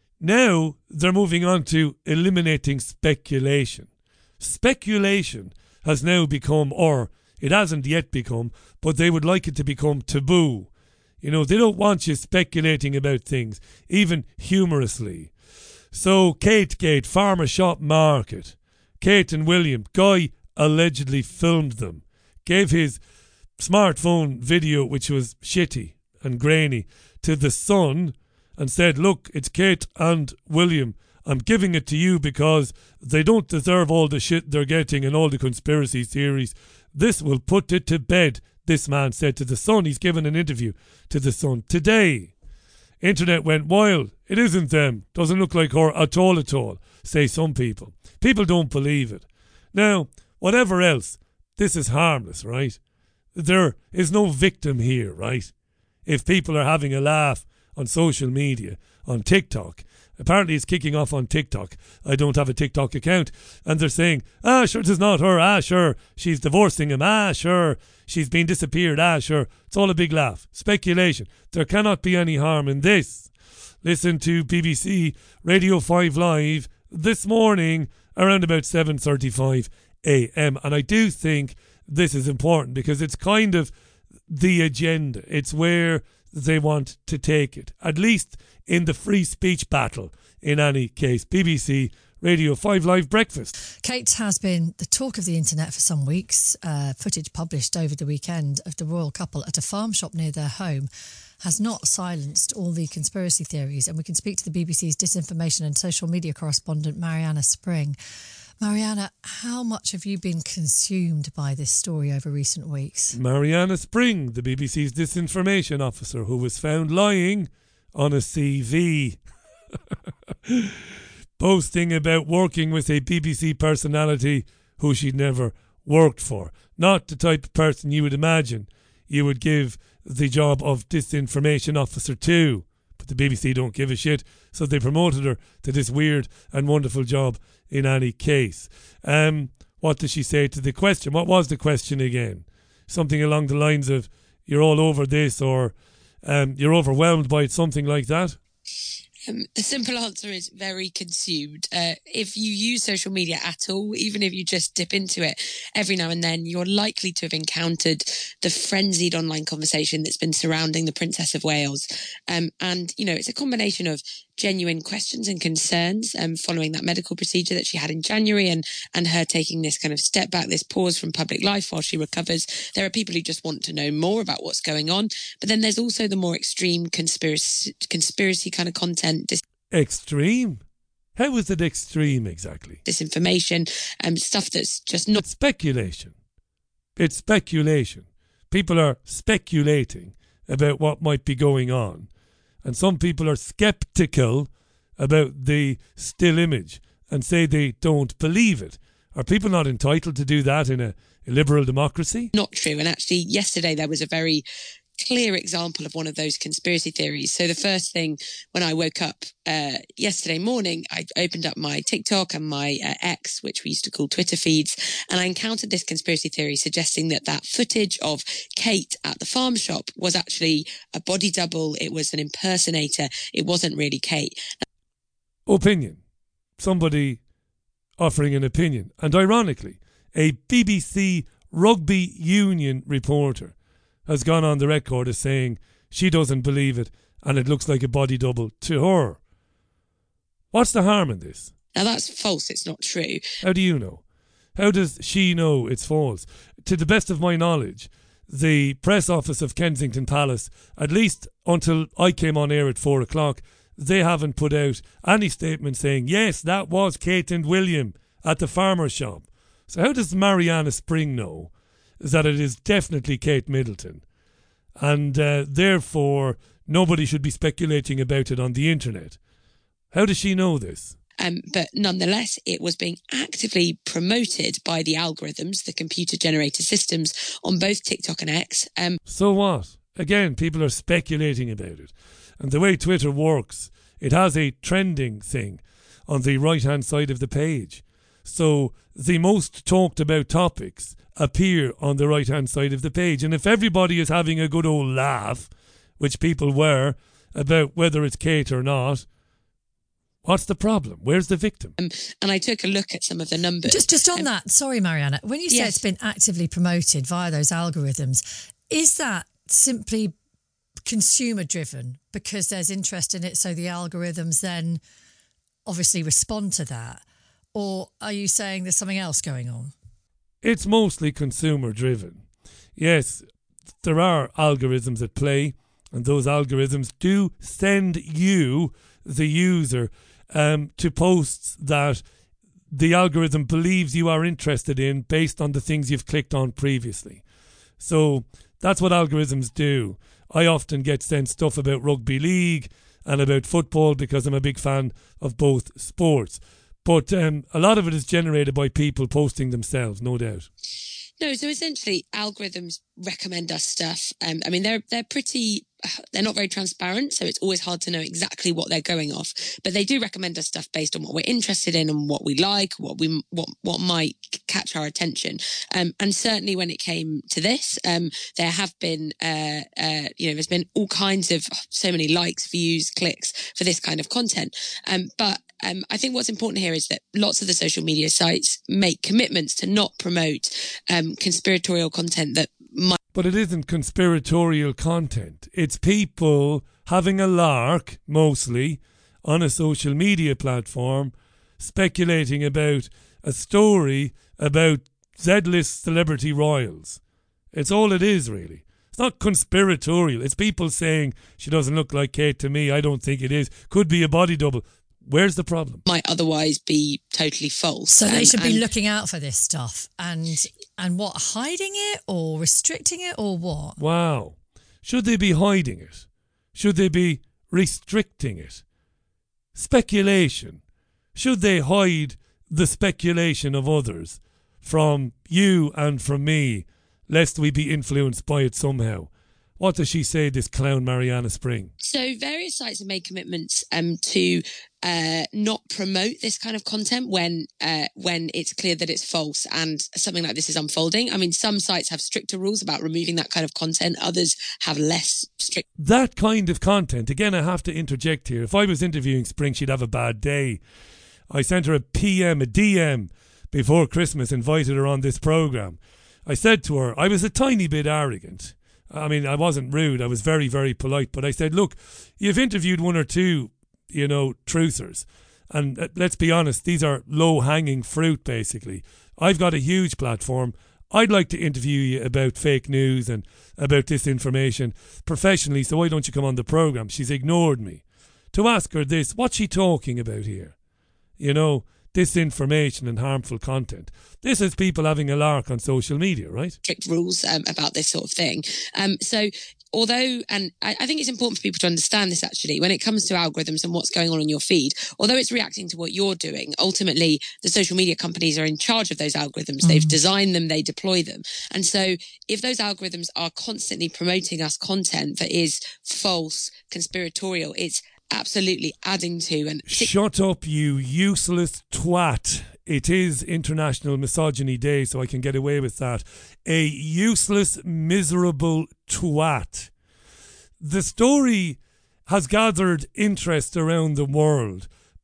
Now they're moving on to eliminating speculation. Speculation has now become, or it hasn't yet become, but they would like it to become taboo. You know, they don't want you speculating about things, even humorously. So, Kate Gate, Farmer Shop Market. Kate and William, Guy allegedly filmed them. Gave his smartphone video, which was shitty and grainy, to the Sun and said, look, it's Kate and William. I'm giving it to you because they don't deserve all the shit they're getting and all the conspiracy theories. This will put it to bed, this man said to the Sun. He's given an interview to the Sun today. Internet went wild. It isn't them. Doesn't look like her at all at all, say some people. People don't believe it. Now, whatever else, this is harmless, right? There is no victim here, right? If people are having a laugh on social media, on TikTok, apparently it's kicking off on TikTok. I don't have a TikTok account. And they're saying, ah, sure, it's not her. Ah, sure, she's divorcing him. Ah, sure, she's been disappeared. Ah, sure. It's all a big laugh. Speculation. There cannot be any harm in this. Listen to B B C Radio five Live this morning around about seven thirty-five a.m. And I do think this is important because it's kind of the agenda. It's where they want to take it, at least in the free speech battle. In any case, B B C Radio five Live Breakfast. Kate has been the talk of the internet for some weeks. Uh, footage published over the weekend of the royal couple at a farm shop near their home has not silenced all the conspiracy theories, and we can speak to the B B C's disinformation and social media correspondent Mariana Spring. Mariana, how much have you been consumed by this story over recent weeks? Mariana Spring, the B B C's disinformation officer, who was found lying on a C V. Boasting about working with a B B C personality who she'd never worked for. Not the type of person you would imagine you would give the job of disinformation officer to. But the B B C don't give a shit, so they promoted her to this weird and wonderful job in any case. Um, what did she say to the question? What was the question again? Something along the lines of, you're all over this, or um, you're overwhelmed by it, something like that? Um, the simple answer is very consumed. Uh, if you use social media at all, even if you just dip into it every now and then, you're likely to have encountered the frenzied online conversation that's been surrounding the Princess of Wales. Um, and, you know, it's a combination of genuine questions and concerns um, following that medical procedure that she had in January and, and her taking this kind of step back, this pause from public life while she recovers. There are people who just want to know more about what's going on. But then there's also the more extreme conspiracy, conspiracy kind of content. Dis- extreme? How is it extreme exactly? Disinformation, um, stuff that's just not... It's speculation. It's speculation. People are speculating about what might be going on. And some people are sceptical about the still image and say they don't believe it. Are people not entitled to do that in a, a liberal democracy? Not true. And actually, yesterday there was a very clear example of one of those conspiracy theories. So the first thing when I woke up uh, yesterday morning, I opened up my TikTok and my uh, X, which we used to call Twitter feeds, and I encountered this conspiracy theory suggesting that that footage of Kate at the farm shop was actually a body double. It was an impersonator. It wasn't really Kate. opinion. Somebody offering an opinion. And ironically, a B B C rugby union reporter has gone on the record as saying she doesn't believe it and it looks like a body double to her. What's the harm in this? Now that's false, it's not true. How do you know? How does she know it's false? To the best of my knowledge, the press office of Kensington Palace, at least until I came on air at four o'clock, they haven't put out any statement saying, yes, that was Kate and William at the farmer's shop. So how does Marianna Spring know that it is definitely Kate Middleton? And uh, therefore, nobody should be speculating about it on the internet. How does she know this? Um, but nonetheless, it was being actively promoted by the algorithms, the computer-generated systems on both TikTok and X. Um, so what? Again, people are speculating about it. And the way Twitter works, it has a trending thing on the right-hand side of the page. So the most talked about topics appear on the right-hand side of the page. And if everybody is having a good old laugh, which people were, about whether it's Kate or not, what's the problem? Where's the victim? Um, and I took a look at some of the numbers. Just, just on um, that, sorry, Marianna, when you say yes. it's been actively promoted via those algorithms, is that simply consumer driven because there's interest in it, so the algorithms then obviously respond to that? Or are you saying there's something else going on? It's mostly consumer driven. Yes, there are algorithms at play, and those algorithms do send you, the user, um, to posts that the algorithm believes you are interested in based on the things you've clicked on previously. So that's what algorithms do. I often get sent stuff about rugby league and about football because I'm a big fan of both sports. But um, a lot of it is generated by people posting themselves, no doubt. No, so essentially algorithms recommend us stuff. Um, I mean, they're they're pretty, they're not very transparent, so it's always hard to know exactly what they're going off. But they do recommend us stuff based on what we're interested in and what we like, what we what what might catch our attention. Um, and certainly when it came to this, um, there have been, uh, uh, you know, there's been all kinds of so many likes, views, clicks for this kind of content. Um, but Um, I think what's important here is that lots of the social media sites make commitments to not promote um, conspiratorial content that might... But it isn't conspiratorial content. It's people having a lark, mostly, on a social media platform, speculating about a story about Z-list celebrity royals. It's all it is, really. It's not conspiratorial. It's people saying, she doesn't look like Kate to me, I don't think it is. Could be a body double. Where's the problem? Might otherwise be totally false. So they um, should be and- looking out for this stuff and and what, hiding it or restricting it or what? Wow. Should they be hiding it? Should they be restricting it? Speculation. Should they hide the speculation of others from you and from me, lest we be influenced by it somehow? What does she say, this clown Marianna Spring? So various sites have made commitments um, to uh, not promote this kind of content when uh, when it's clear that it's false and something like this is unfolding. I mean, some sites have stricter rules about removing that kind of content. Others have less strict. That kind of content, again, I have to interject here. If I was interviewing Spring, she'd have a bad day. I sent her a P M, a D M before Christmas, invited her on this programme. I said to her, I was a tiny bit arrogant. I mean, I wasn't rude. I was very, very polite. But I said, look, you've interviewed one or two, you know, truthers. And uh, let's be honest, these are low-hanging fruit, basically. I've got a huge platform. I'd like to interview you about fake news and about disinformation professionally, so why don't you come on the programme? She's ignored me. To ask her this, what's she talking about here? You know, disinformation and harmful content. This is people having a lark on social media, right? Strict rules um, about this sort of thing. Um, so although, and I, I think it's important for people to understand this actually, when it comes to algorithms and what's going on on your feed, although it's reacting to what you're doing, ultimately the social media companies are in charge of those algorithms. Mm. They've designed them, they deploy them. And so if those algorithms are constantly promoting us content that is false, conspiratorial, it's absolutely adding to and shut up, you useless twat. It is International Misogyny Day, so I can get away with that. A useless, miserable twat. The story has gathered interest around the world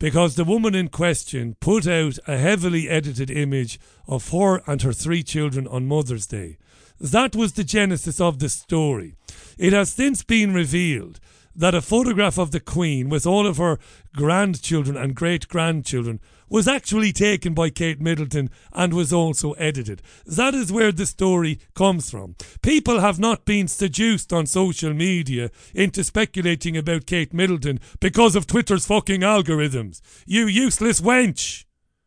because the woman in question put out a heavily edited image of her and her three children on Mother's Day. That was the genesis of the story. It has since been revealed that a photograph of the Queen with all of her grandchildren and great-grandchildren was actually taken by Kate Middleton and was also edited. That is where the story comes from. People have not been seduced on social media into speculating about Kate Middleton because of Twitter's fucking algorithms. You useless wench!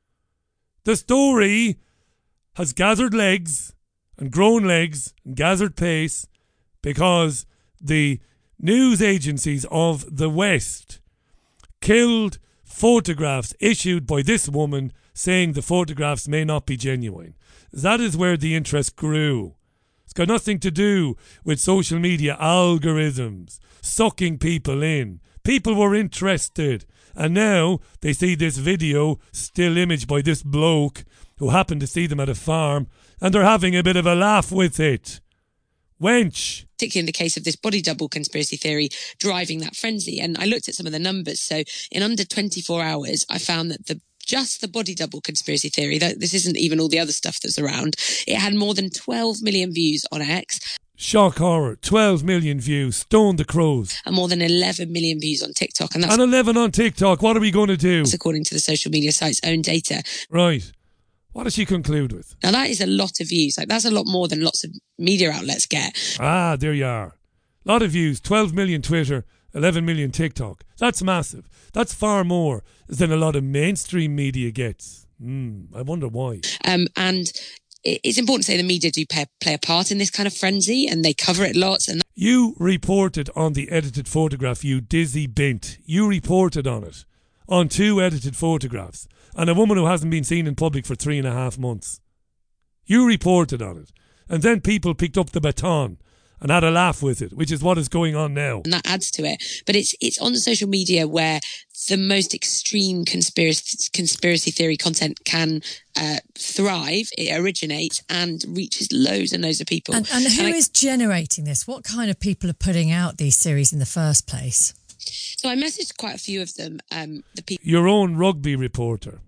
The story has gathered legs and grown legs and gathered pace because the news agencies of the West killed photographs issued by this woman saying the photographs may not be genuine. That is where the interest grew. It's got nothing to do with social media algorithms sucking people in. People were interested, and now they see this video still imaged by this bloke who happened to see them at a farm, and they're having a bit of a laugh with it. Wench. Particularly in the case of this body double conspiracy theory driving that frenzy. And I looked at some of the numbers. So in under twenty-four hours, I found that the just the body double conspiracy theory, that this isn't even all the other stuff that's around, it had more than twelve million views on X. Shock horror, twelve million views, stone the crows. And more than eleven million views on TikTok. And, that's and eleven on TikTok, what are we going to do? That's according to the social media site's own data. Right. What does she conclude with? Now that is a lot of views. Like that's a lot more than lots of media outlets get. Ah, there you are. Lot of views. twelve million Twitter, eleven million TikTok. That's massive. That's far more than a lot of mainstream media gets. Mm, I wonder why. Um, and it's important to say the media do play, play a part in this kind of frenzy, and they cover it lots. And you reported on the edited photograph, you dizzy bint. You reported on it. On two edited photographs. And a woman who hasn't been seen in public for three and a half months. You reported on it. And then people picked up the baton and had a laugh with it, which is what is going on now. And that adds to it. But it's it's on social media where the most extreme conspiracy conspiracy theory content can uh, thrive. It originates and reaches loads and loads of people. And, and who and I, is generating this? What kind of people are putting out these series in the first place? So I messaged quite a few of them. Um, the people. Your own rugby reporter.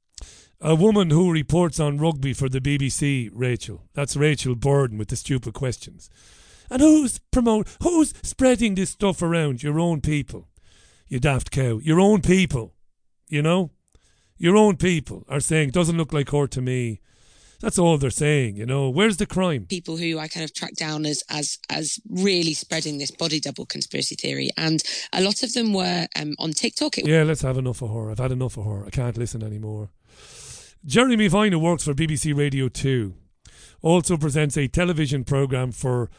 A woman who reports on rugby for the B B C, Rachel. That's Rachel Burden with the stupid questions. And who's promote? Who's spreading this stuff around? Your own people. You daft cow. Your own people. You know? Your own people are saying, doesn't look like her to me. That's all they're saying, you know. Where's the crime? People who I kind of tracked down as as as really spreading this body double conspiracy theory. And a lot of them were um, on TikTok. It yeah, let's have enough of her. I've had enough of her. I can't listen anymore. Jeremy Vine, who works for B B C Radio two, also presents a television programme for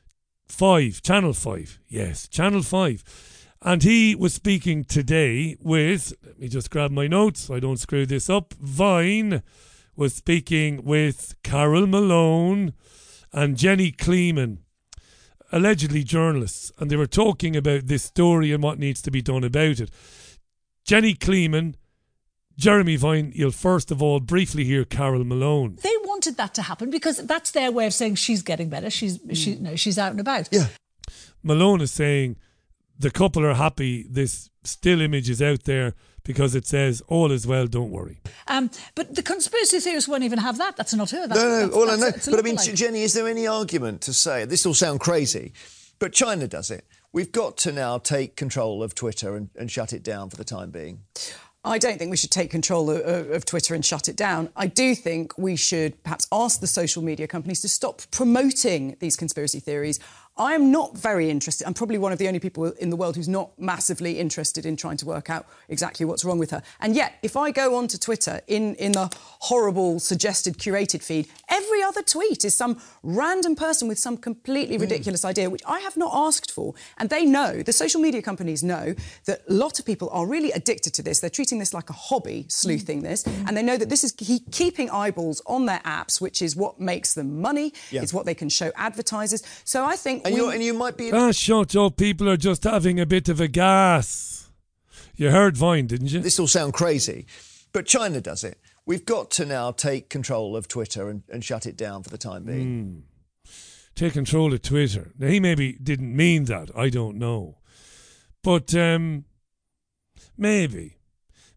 five, Channel five. Yes, Channel five. And he was speaking today with, let me just grab my notes so I don't screw this up. Vine was speaking with Carol Malone and Jenny Kleeman, allegedly journalists, and they were talking about this story and what needs to be done about it. Jenny Kleeman, Jeremy Vine, you'll first of all briefly hear Carol Malone. They wanted that to happen because that's their way of saying she's getting better. She's mm. she, no, she's out and about. Yeah. Malone is saying the couple are happy this still image is out there because it says all is well, don't worry. Um, but the conspiracy theorists won't even have that. That's not her. That's, no, no, that's, all that's, I know. that's But I mean, like. Jenny, is there any argument to say, this will sound crazy, but China does it. We've got to now take control of Twitter and, and shut it down for the time being. I don't think we should take control of, of Twitter and shut it down. I do think we should perhaps ask the social media companies to stop promoting these conspiracy theories. I am not very interested. I'm probably one of the only people in the world who's not massively interested in trying to work out exactly what's wrong with her. And yet, if I go onto Twitter in, in the horrible, suggested, curated feed, every other tweet is some random person with some completely ridiculous mm. idea, which I have not asked for. And they know, the social media companies know, that a lot of people are really addicted to this. They're treating this like a hobby, sleuthing mm. this. Mm. And they know that this is he- keeping eyeballs on their apps, which is what makes them money. Yeah. It's what they can show advertisers. So I think... And, we... and you might be... Ah, shut up. People are just having a bit of a gas. You heard Vine, didn't you? This will sound crazy, but China does it. We've got to now take control of Twitter and, and shut it down for the time being. Mm. Take control of Twitter. Now, he maybe didn't mean that. I don't know. But um, maybe.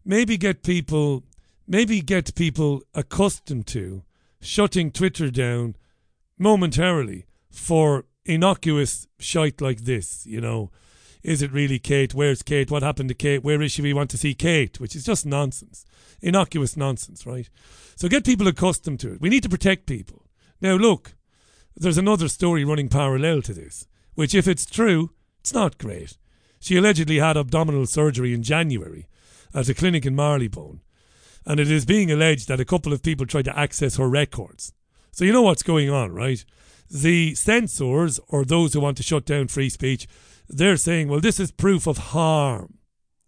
maybe get people, maybe get people accustomed to shutting Twitter down momentarily for innocuous shite like this, you know. Is it really Kate? Where's Kate? What happened to Kate? Where is she? We want to see Kate, which is just nonsense. Innocuous nonsense, right? So get people accustomed to it. We need to protect people. Now, look, there's another story running parallel to this, which, if it's true, it's not great. She allegedly had abdominal surgery in January at a clinic in Marylebone, and it is being alleged that a couple of people tried to access her records. So you know what's going on, right? The censors, or those who want to shut down free speech, they're saying, well, this is proof of harm.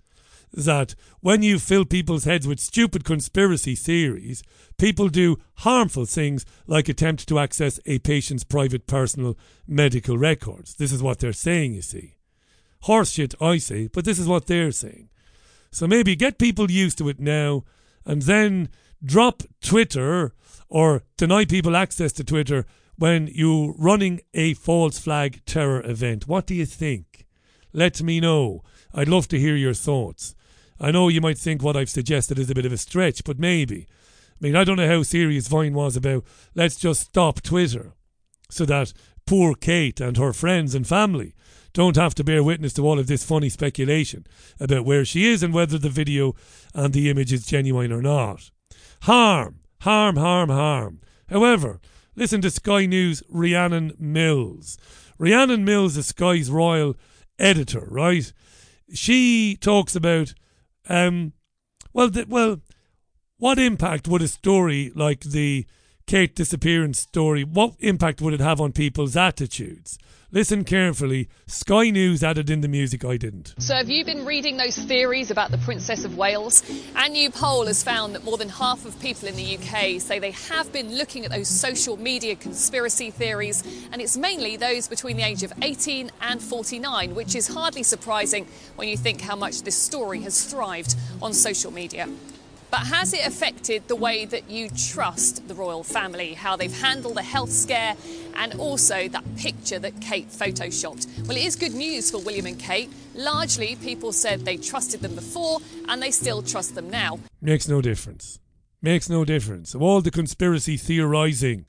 That when you fill people's heads with stupid conspiracy theories, people do harmful things like attempt to access a patient's private personal medical records. This is what they're saying, you see. Horse shit, I say, but this is what they're saying. So maybe get people used to it now, and then drop Twitter or deny people access to Twitter when you're running a false flag terror event. What do you think? Let me know. I'd love to hear your thoughts. I know you might think what I've suggested is a bit of a stretch, but maybe. I mean, I don't know how serious Vine was about, let's just stop Twitter so that poor Kate and her friends and family don't have to bear witness to all of this funny speculation about where she is and whether the video and the image is genuine or not. Harm, harm, harm, harm. However, listen to Sky News' Rhiannon Mills. Rhiannon Mills is Sky's royal editor, right? She talks about, um, well, the, well, what impact would a story like the Kate disappearance story, what impact would it have on people's attitudes? Listen carefully. Sky News added in the music, I didn't. So have you been reading those theories about the Princess of Wales? A new poll has found that more than half of people in the U K say they have been looking at those social media conspiracy theories, and it's mainly those between the age of eighteen and forty-nine, which is hardly surprising when you think how much this story has thrived on social media. But has it affected the way that you trust the royal family, how they've handled the health scare, and also that picture that Kate photoshopped? Well, it is good news for William and Kate. Largely, people said they trusted them before, and they still trust them now. Makes no difference. Makes no difference. All the conspiracy theorising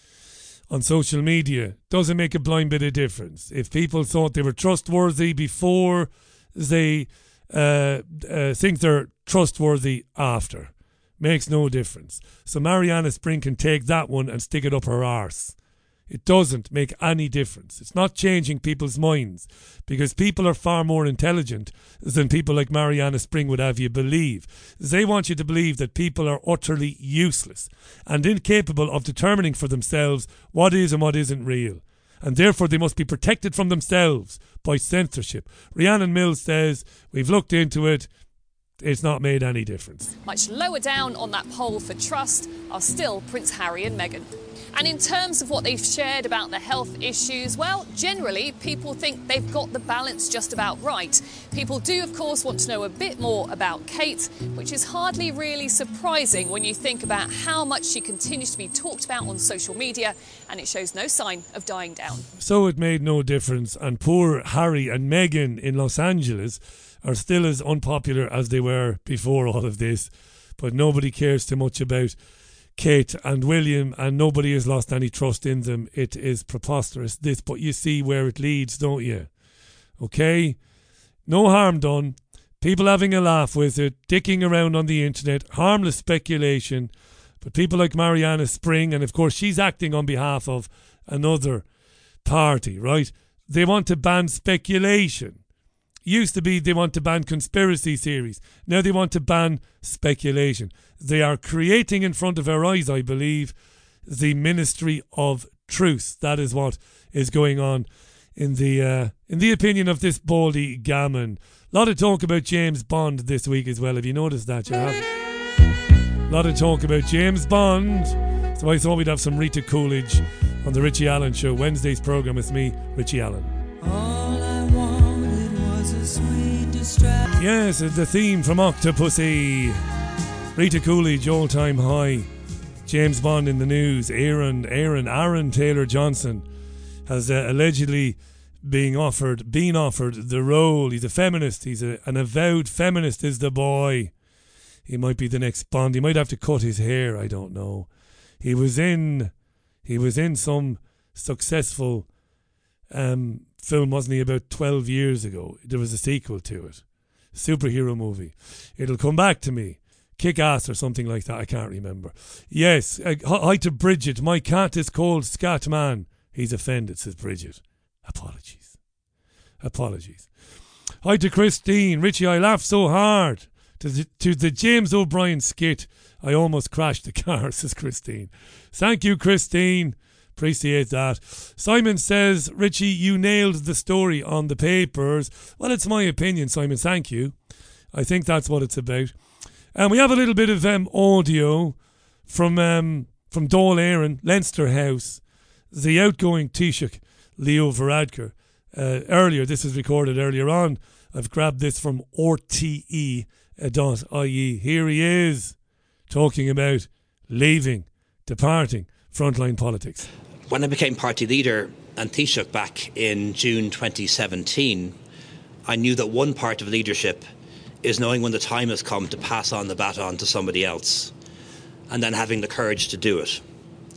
on social media doesn't make a blind bit of difference. If people thought they were trustworthy before, they uh, uh, think they're trustworthy after. Makes no difference. So Marianna Spring can take that one and stick it up her arse. It doesn't make any difference. It's not changing people's minds, because people are far more intelligent than people like Marianna Spring would have you believe. They want you to believe that people are utterly useless and incapable of determining for themselves what is and what isn't real, and therefore they must be protected from themselves by censorship. Rhiannon Mills says, we've looked into it, it's not made any difference. Much lower down on that poll for trust are still Prince Harry and Meghan. And in terms of what they've shared about the health issues, well, generally people think they've got the balance just about right. People do, of course, want to know a bit more about Kate, which is hardly really surprising when you think about how much she continues to be talked about on social media, and it shows no sign of dying down. So it made no difference, and poor Harry and Meghan in Los Angeles are still as unpopular as they were before all of this, but nobody cares too much about Kate and William, and nobody has lost any trust in them. It is preposterous, this, but you see where it leads, don't you? Okay? No harm done. People having a laugh with it, dicking around on the internet, harmless speculation. But people like Marianna Spring, and of course she's acting on behalf of another party, right? They want to ban speculation. Used to be they want to ban conspiracy theories. Now they want to ban speculation. They are creating in front of our eyes, I believe, the Ministry of Truth. That is what is going on in the uh, in the opinion of this baldy gammon. A lot of talk about James Bond this week as well. Have you noticed that? You have? A lot of talk about James Bond. So I thought we'd have some Rita Coolidge on the Richie Allen Show. Wednesday's programme with me, Richie Allen. All I wanted was a sweet distraction. Yes, it's the theme from Octopussy. Rita Coolidge, all-time high. James Bond in the news. Aaron, Aaron, Aaron Taylor Johnson has uh, allegedly being offered, been offered the role. He's a feminist. He's a, an avowed feminist, is the boy. He might be the next Bond. He might have to cut his hair. I don't know. He was in, he was in some successful um, film, wasn't he? About twelve years ago. There was a sequel to it, superhero movie. It'll come back to me. Kick Ass or something like that. I can't remember. Yes. Uh, hi to Bridget. My cat is called Scatman. He's offended, says Bridget. Apologies. Apologies. Hi to Christine. Richie, I laughed so hard to the, to the James O'Brien skit. I almost crashed the car, says Christine. Thank you, Christine. Appreciate that. Simon says, Richie, you nailed the story on the papers. Well, it's my opinion, Simon. Thank you. I think that's what it's about. And we have a little bit of um, audio from um, from Dáil Éireann, Leinster House, the outgoing Taoiseach, Leo Varadkar. Uh, earlier, this was recorded earlier on. I've grabbed this from R T E dot I E. Here he is, talking about leaving, departing frontline politics. When I became party leader and Taoiseach back in June twenty seventeen, I knew that one part of leadership is knowing when the time has come to pass on the baton to somebody else, and then having the courage to do it.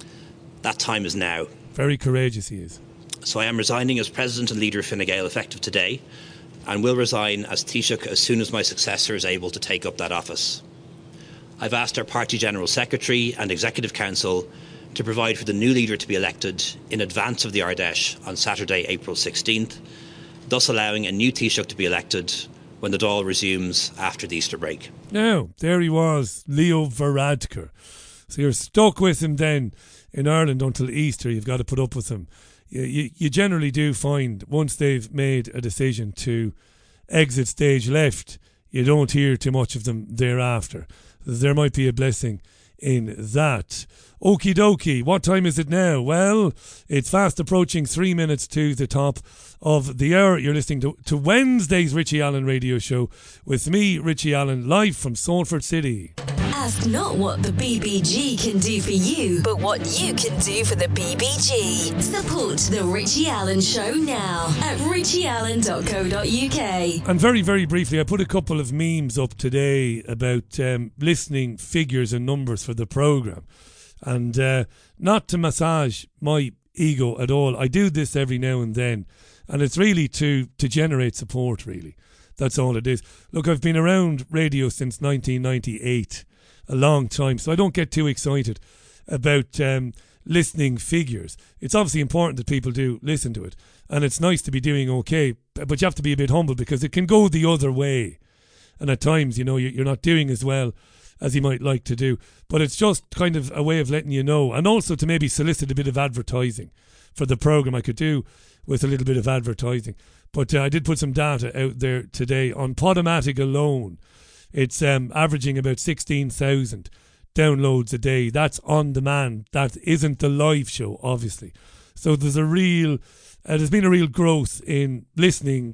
That time is now. Very courageous he is. So I am resigning as President and Leader of Fine Gael effective today, and will resign as Taoiseach as soon as my successor is able to take up that office. I've asked our Party General Secretary and Executive Council to provide for the new leader to be elected in advance of the Ardèche on Saturday, April sixteenth, thus allowing a new Taoiseach to be elected when the Dáil resumes after the Easter break. Now, there he was, Leo Varadkar. So you're stuck with him then in Ireland until Easter. You've got to put up with him. You, you, you generally do find once they've made a decision to exit stage left, you don't hear too much of them thereafter. There might be a blessing in that. Okie dokie, what time is it now? Well, it's fast approaching three minutes to the top of the hour. You're listening to, to Wednesday's Richie Allen radio show with me, Richie Allen, live from Salford City. Ask not what the B B G can do for you, but what you can do for the B B G. Support the Richie Allen Show now at richie allen dot co dot uk. And very, very briefly, I put a couple of memes up today about um, listening figures and numbers for the programme. And uh, not to massage my ego at all. I do this every now and then. And it's really to, to generate support, really. That's all it is. Look, I've been around radio since nineteen ninety-eight. A long time, so I don't get too excited about um, listening figures. It's obviously important that people do listen to it, and it's nice to be doing okay, but you have to be a bit humble because it can go the other way, and at times, you know, you're not doing as well as you might like to do, but it's just kind of a way of letting you know, and also to maybe solicit a bit of advertising for the programme. I could do with a little bit of advertising, but uh, I did put some data out there today on Podomatic alone. It's um, averaging about sixteen thousand downloads a day. That's on demand. That isn't the live show, obviously. So there's a real, uh, there's been a real growth in listening,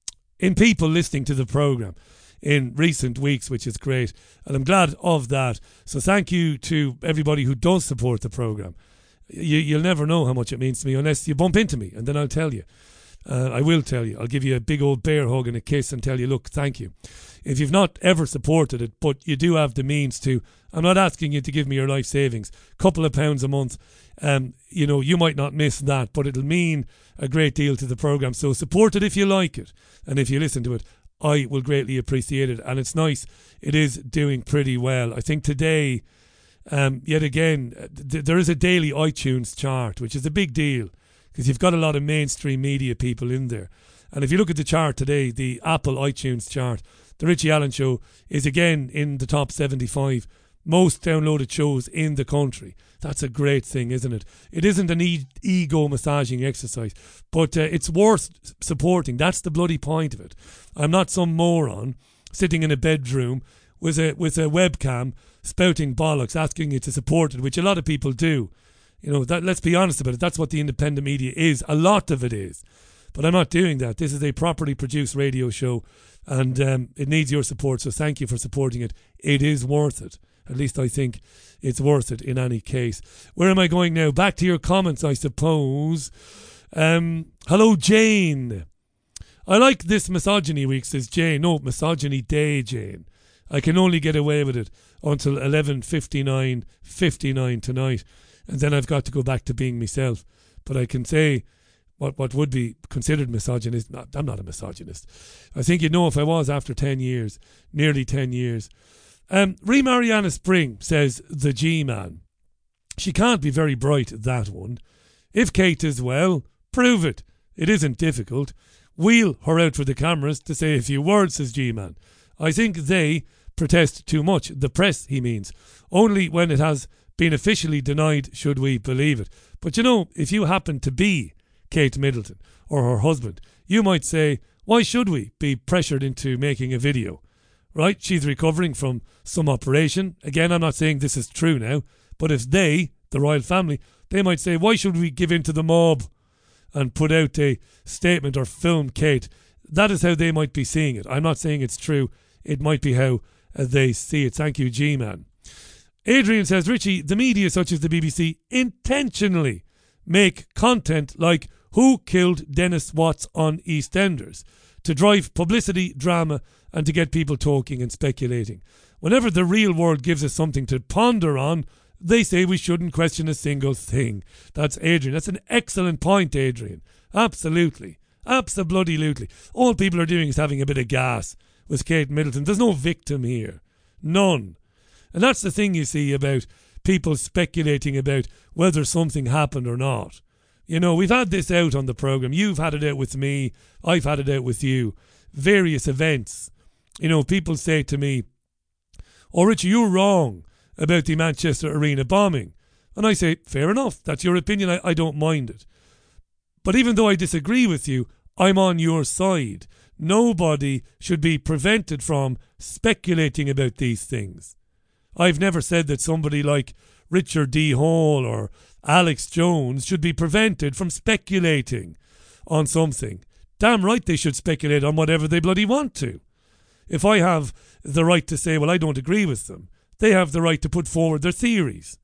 in people listening to the programme in recent weeks, which is great. And I'm glad of that. So thank you to everybody who does support the programme. You, you'll never know how much it means to me unless you bump into me, and then I'll tell you. Uh, I will tell you. I'll give you a big old bear hug and a kiss and tell you, look, thank you. If you've not ever supported it, but you do have the means to, I'm not asking you to give me your life savings, couple of pounds a month, um, you know, you might not miss that, but it'll mean a great deal to the programme. So support it if you like it, and if you listen to it, I will greatly appreciate it. And it's nice, it is doing pretty well. I think today, um, yet again, th- there is a daily iTunes chart, which is a big deal, because you've got a lot of mainstream media people in there. And if you look at the chart today, the Apple iTunes chart, the Richie Allen Show is again in the top seventy-five most downloaded shows in the country. That's a great thing, isn't it? It isn't an e- ego massaging exercise, but uh, it's worth supporting. That's the bloody point of it. I'm not some moron sitting in a bedroom with a with a webcam spouting bollocks, asking you to support it, which a lot of people do. You know, that, let's be honest about it. That's what the independent media is. A lot of it is. But I'm not doing that. This is a properly produced radio show, and um, it needs your support. So thank you for supporting it. It is worth it. At least I think it's worth it in any case. Where am I going now? Back to your comments, I suppose. Um, hello, Jane. I like this misogyny week, says Jane. No, misogyny day, Jane. I can only get away with it until eleven fifty-nine fifty-nine tonight, and then I've got to go back to being myself. But I can say what what would be considered misogynist. Not, I'm not a misogynist. I think you'd know if I was after ten years, nearly ten years. Um, Ree Mariana Spring says, the G-man. She can't be very bright, that one. If Kate is well, prove it. It isn't difficult. Wheel her out for the cameras to say a few words, says G-man. I think they protest too much. The press, he means. Only when it has been officially denied should we believe it. But you know, if you happen to be Kate Middleton or her husband, you might say, why should we be pressured into making a video? Right? She's recovering from some operation. Again, I'm not saying this is true now, but if they, the royal family, they might say, why should we give in to the mob and put out a statement or film Kate? That is how they might be seeing it. I'm not saying it's true. It might be how uh, they see it. Thank you, G-Man. Adrian says, Richie, the media such as the B B C intentionally make content like who killed Dennis Watts on EastEnders to drive publicity, drama, and to get people talking and speculating. Whenever the real world gives us something to ponder on, they say we shouldn't question a single thing. That's Adrian. That's an excellent point, Adrian. Absolutely. Absolutely. All people are doing is having a bit of gas with Kate Middleton. There's no victim here. None. And that's the thing you see about people speculating about whether something happened or not. You know, we've had this out on the programme. You've had it out with me. I've had it out with you. Various events. You know, people say to me, oh, Richie, you're wrong about the Manchester Arena bombing. And I say, fair enough. That's your opinion. I, I don't mind it. But even though I disagree with you, I'm on your side. Nobody should be prevented from speculating about these things. I've never said that somebody like Richard D. Hall or Alex Jones should be prevented from speculating on something. Damn right they should speculate on whatever they bloody want to. If I have the right to say, well, I don't agree with them, they have the right to put forward their theories.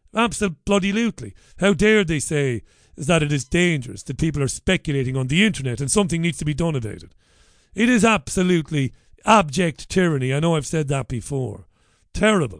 Absolutely. How dare they say that it is dangerous that people are speculating on the internet and something needs to be done about it. It is absolutely abject tyranny. I know I've said that before. Terrible.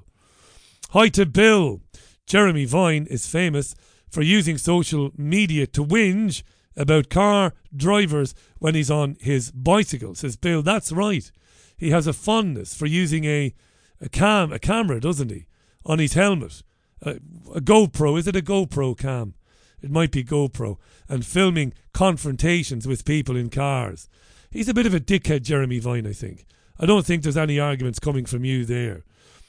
Hi to Bill. Jeremy Vine is famous for using social media to whinge about car drivers when he's on his bicycle, says Bill. That's right. He has a fondness for using a, a cam, a camera, doesn't he, on his helmet. A, a GoPro. Is it a GoPro cam? It might be GoPro. And filming confrontations with people in cars. He's a bit of a dickhead, Jeremy Vine, I think. I don't think there's any arguments coming from you there.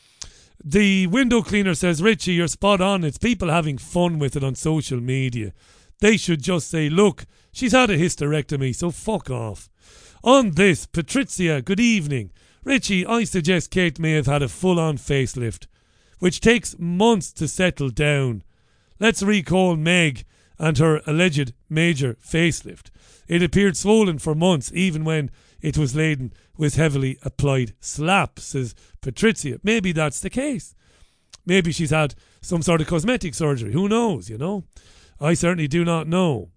The window cleaner says, Richie, you're spot on. It's people having fun with it on social media. They should just say, look, she's had a hysterectomy, so fuck off. On this, Patricia, good evening. Richie, I suggest Kate may have had a full-on facelift, which takes months to settle down. Let's recall Meg and her alleged major facelift. It appeared swollen for months, even when it was laden with heavily applied slap, says Patricia. Maybe that's the case. Maybe she's had some sort of cosmetic surgery. Who knows, you know? I certainly do not know.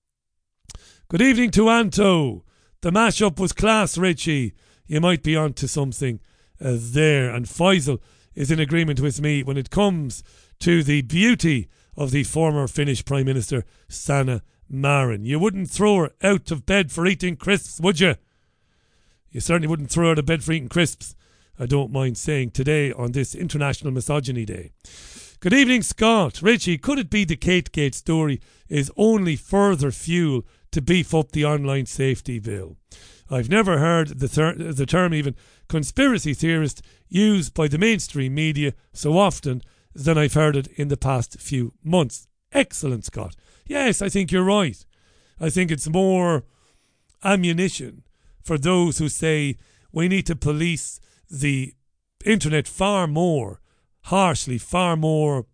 Good evening to Anto. The mashup was class, Richie. You might be onto something uh, there. And Faisal is in agreement with me when it comes to the beauty of the former Finnish Prime Minister, Sanna Marin. You wouldn't throw her out of bed for eating crisps, would you? You certainly wouldn't throw her out of bed for eating crisps, I don't mind saying, today on this International Misogyny Day. Good evening, Scott. Richie, could it be the Kategate story is only further fuel to beef up the online safety bill? I've never heard the, ter- the term even conspiracy theorist used by the mainstream media so often than I've heard it in the past few months. Excellent, Scott. Yes, I think you're right. I think it's more ammunition for those who say we need to police the internet far more harshly, far more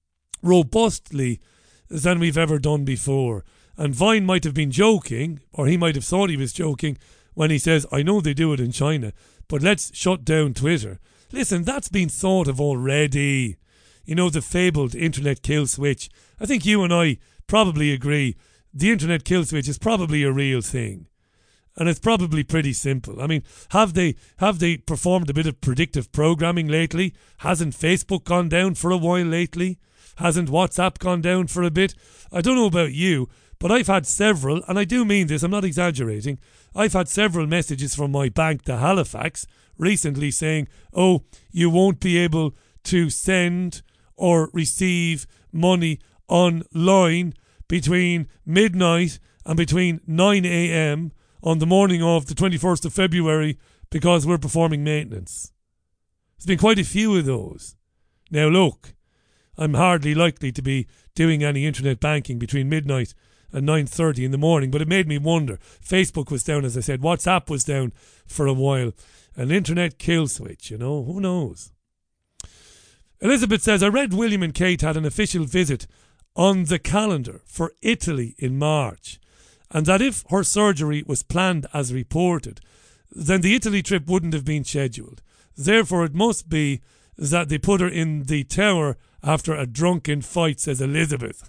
robustly than we've ever done before. And Vine might have been joking, or he might have thought he was joking, when he says, I know they do it in China, but let's shut down Twitter. Listen, that's been thought of already. You know, the fabled internet kill switch. I think you and I probably agree the internet kill switch is probably a real thing. And it's probably pretty simple. I mean, have they have they performed a bit of predictive programming lately? Hasn't Facebook gone down for a while lately? Hasn't WhatsApp gone down for a bit? I don't know about you, but I've had several, and I do mean this, I'm not exaggerating, I've had several messages from my bank to Halifax recently saying, oh, you won't be able to send or receive money online between midnight and between nine a.m. on the morning of the twenty-first of February because we're performing maintenance. There's been quite a few of those. Now look, I'm hardly likely to be doing any internet banking between midnight and nine thirty in the morning, but it made me wonder. Facebook was down, as I said. WhatsApp was down for a while. An internet kill switch, you know, who knows? Elizabeth says, I read William and Kate had an official visit on the calendar for Italy in March, and that if her surgery was planned as reported, then the Italy trip wouldn't have been scheduled. Therefore, it must be that they put her in the tower after a drunken fight, says Elizabeth.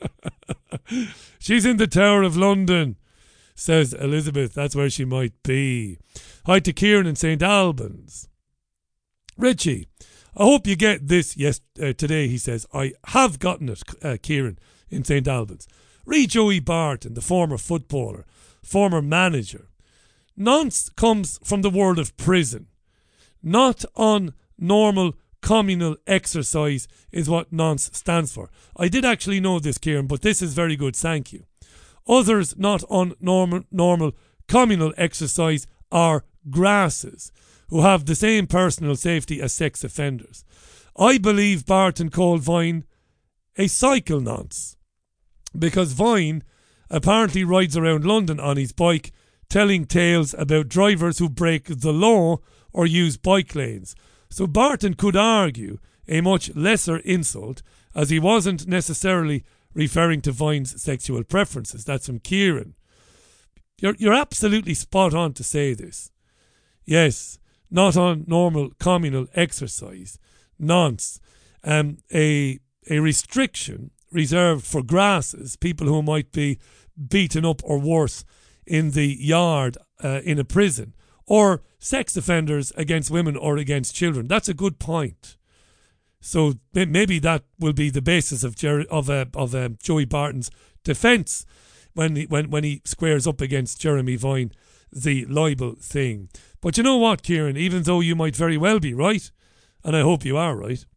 She's in the Tower of London, says Elizabeth. That's where she might be. Hi to Kieran in Saint Albans. Richie, I hope you get this yes uh, today, he says. I have gotten it, uh, Kieran in Saint Albans. Read Joey Barton, the former footballer, former manager. Nonce comes from the world of prison. Not on normal communal exercise is what nonce stands for. I did actually know this, Kieran, but this is very good, thank you. Others not on normal, normal communal exercise are grasses, who have the same personal safety as sex offenders. I believe Barton called Vine a cycle nonce, because Vine apparently rides around London on his bike telling tales about drivers who break the law or use bike lanes. So Barton could argue a much lesser insult, as he wasn't necessarily referring to Vine's sexual preferences. That's from Kieran. You're, you're absolutely spot on to say this. Yes, not on normal communal exercise. Nonce. Um, a, a restriction reserved for grasses, people who might be beaten up or worse in the yard uh, in a prison, or sex offenders against women or against children. That's a good point. So maybe that will be the basis of Jer- of uh, of um, Joey Barton's defence when he, when when he squares up against Jeremy Vine, the libel thing. But you know what, Kieran? Even though you might very well be right, and I hope you are right,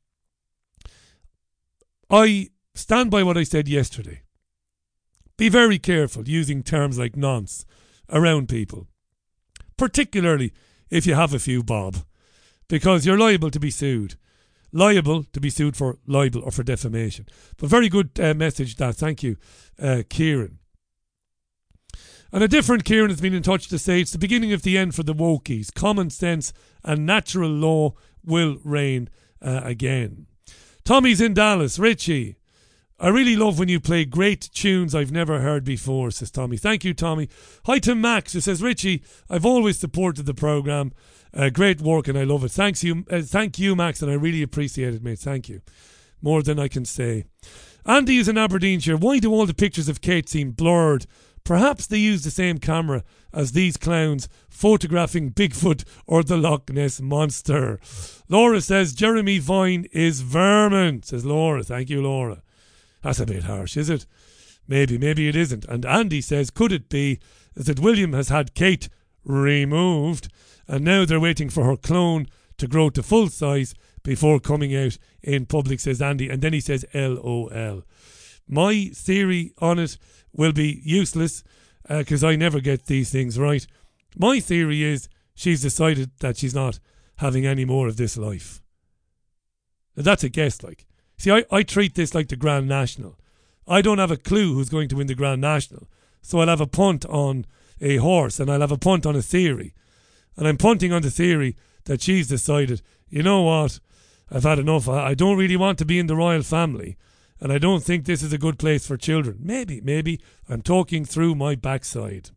I stand by what I said yesterday. Be very careful using terms like nonce around people, particularly if you have a few bob, because you're liable to be sued. Liable to be sued for libel or for defamation. But very good uh, message that. Thank you, uh, Kieran. And a different Kieran has been in touch to say it's the beginning of the end for the wokies. Common sense and natural law will reign uh, again. Tommy's in Dallas. Richie, I really love when you play great tunes I've never heard before, says Tommy. Thank you, Tommy. Hi to Max, who says, Richie, I've always supported the programme. Uh, great work and I love it. Thanks you, uh, thank you, Max, and I really appreciate it, mate. Thank you. More than I can say. Andy is in Aberdeenshire. Why do all the pictures of Kate seem blurred? Perhaps they use the same camera as these clowns photographing Bigfoot or the Loch Ness Monster. Laura says, Jeremy Vine is vermin, says Laura. Thank you, Laura. That's a bit harsh, is it? Maybe, maybe it isn't. And Andy says, could it be that William has had Kate removed and now they're waiting for her clone to grow to full size before coming out in public, says Andy. And then he says L O L. My theory on it will be useless because uh, I never get these things right. My theory is she's decided that she's not having any more of this life. Now, that's a guess, like. See, I, I treat this like the Grand National. I don't have a clue who's going to win the Grand National. So I'll have a punt on a horse and I'll have a punt on a theory. And I'm punting on the theory that she's decided, you know what, I've had enough. I, I don't really want to be in the royal family. And I don't think this is a good place for children. Maybe, maybe I'm talking through my backside.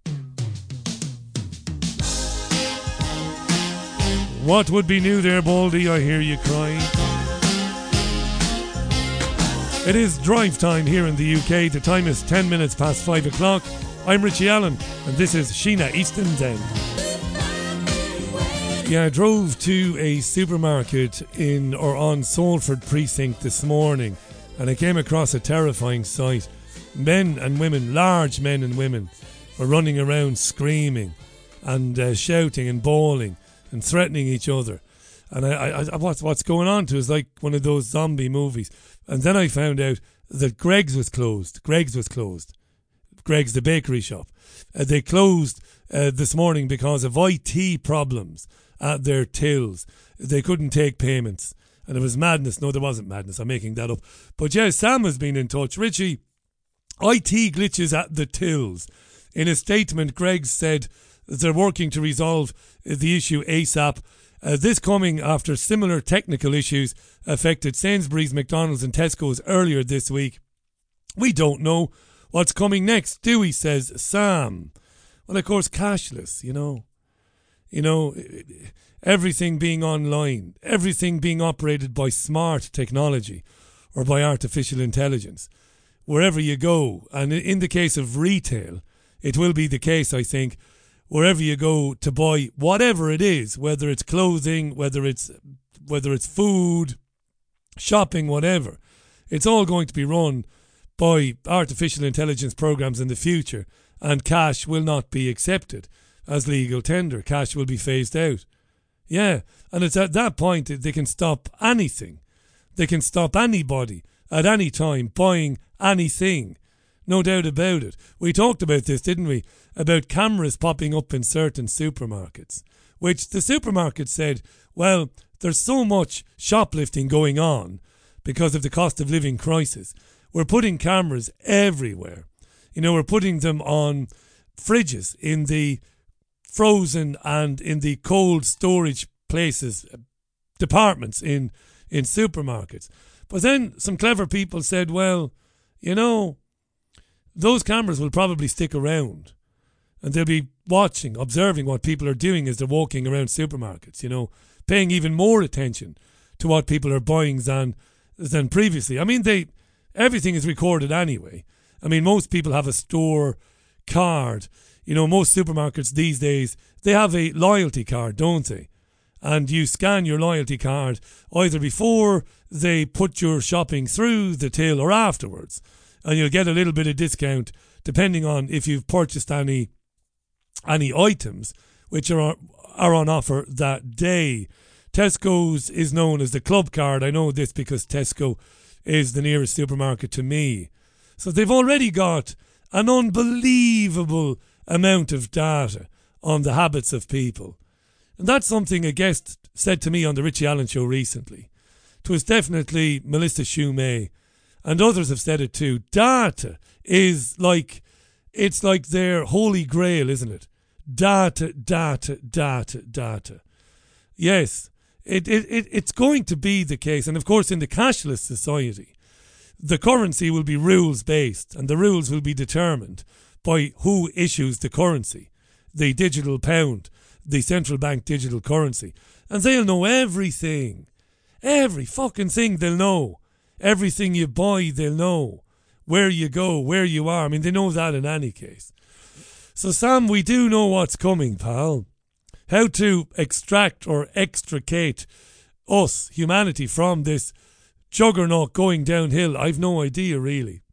What would be new there, Baldy? I hear you crying. It is drive time here in the U K. The time is ten minutes past five o'clock. I'm Richie Allen, and this is Sheena Easton's End. Yeah, I drove to a supermarket in or on Salford Precinct this morning, and I came across a terrifying sight. Men and women, large men and women, were running around screaming and uh, shouting and bawling and threatening each other. And I, I, I, what's, what's going on to is like one of those zombie movies. And then I found out that Greggs was closed. Greggs was closed. Greggs, the bakery shop. Uh, they closed uh, this morning because of I T problems at their tills. They couldn't take payments. And it was madness. No, there wasn't madness. I'm making that up. But yeah, Sam has been in touch. Richie, I T glitches at the tills. In a statement, Greggs said they're working to resolve the issue ASAP. Uh, this coming after similar technical issues affected Sainsbury's, McDonald's and Tesco's earlier this week. We don't know what's coming next, do we, says Sam. Well, of course, cashless, you know. You know, everything being online, everything being operated by smart technology or by artificial intelligence. Wherever you go, and in the case of retail, it will be the case, I think, wherever you go to buy whatever it is, whether it's clothing, whether it's whether it's food, shopping, whatever, it's all going to be run by artificial intelligence programs in the future, and cash will not be accepted as legal tender. Cash will be phased out. Yeah, and it's at that point that they can stop anything. They can stop anybody at any time buying anything. No doubt about it. We talked about this, didn't we? About cameras popping up in certain supermarkets, which the supermarket said, well, there's so much shoplifting going on because of the cost of living crisis. We're putting cameras everywhere. You know, we're putting them on fridges, in the frozen and in the cold storage places, departments in, in supermarkets. But then some clever people said, well, you know, those cameras will probably stick around and they'll be watching, observing what people are doing as they're walking around supermarkets, you know, paying even more attention to what people are buying than than previously. I mean, they everything is recorded anyway. I mean, most people have a store card. You know, most supermarkets these days, they have a loyalty card, don't they? And you scan your loyalty card either before they put your shopping through the till or afterwards. And you'll get a little bit of discount depending on if you've purchased any any items which are are on offer that day. Tesco's is known as the club card. I know this because Tesco is the nearest supermarket to me. So they've already got an unbelievable amount of data on the habits of people. And that's something a guest said to me on the Richie Allen Show recently. It was definitely Melissa Shumay, and others have said it too. Data is like, it's like their holy grail, isn't it? Data, data, data, data. Yes, it, it, it it's going to be the case. And of course, in the cashless society, the currency will be rules-based, and the rules will be determined by who issues the currency, the digital pound, the central bank digital currency. And they'll know everything. Every fucking thing they'll know. Everything you buy, they'll know. Where you go, where you are. I mean, they know that in any case. So, Sam, we do know what's coming, pal. How to extract or extricate us, humanity, from this juggernaut going downhill, I've no idea, really.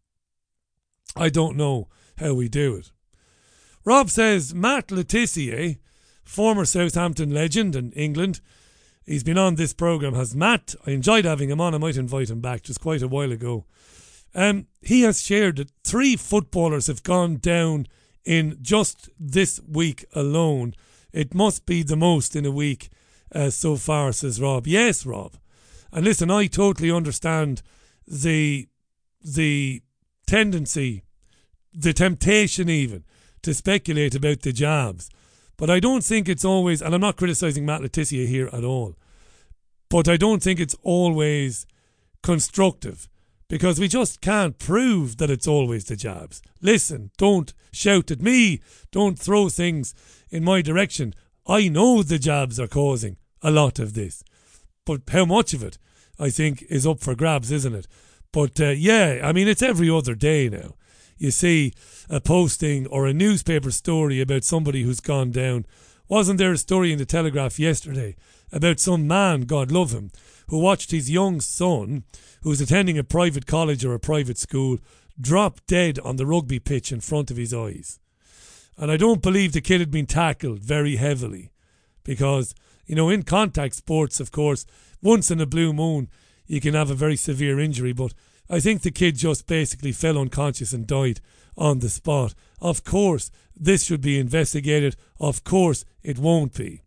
I don't know how we do it. Rob says, Matt Le Tissier, former Southampton legend in England, he's been on this programme, has Matt. I enjoyed having him on. I might invite him back, just quite a while ago. Um, he has shared that three footballers have gone down in just this week alone. It must be the most in a week uh, so far, says Rob. Yes, Rob. And listen, I totally understand the the tendency, the temptation even, to speculate about the jabs. But I don't think it's always, and I'm not criticising Matt Le Tissier here at all, but I don't think it's always constructive, because we just can't prove that it's always the jabs. Listen, don't shout at me, don't throw things in my direction. I know the jabs are causing a lot of this, but how much of it, I think, is up for grabs, isn't it? But uh, yeah, I mean, it's every other day now. you see a posting or a newspaper story about somebody who's gone down. Wasn't there a story in the Telegraph yesterday about some man, God love him, who watched his young son, who was attending a private college or a private school, drop dead on the rugby pitch in front of his eyes? And I don't believe the kid had been tackled very heavily, because, you know, in contact sports, of course, once in a blue moon, you can have a very severe injury, but I think the kid just basically fell unconscious and died on the spot. Of course, this should be investigated. Of course, it won't be.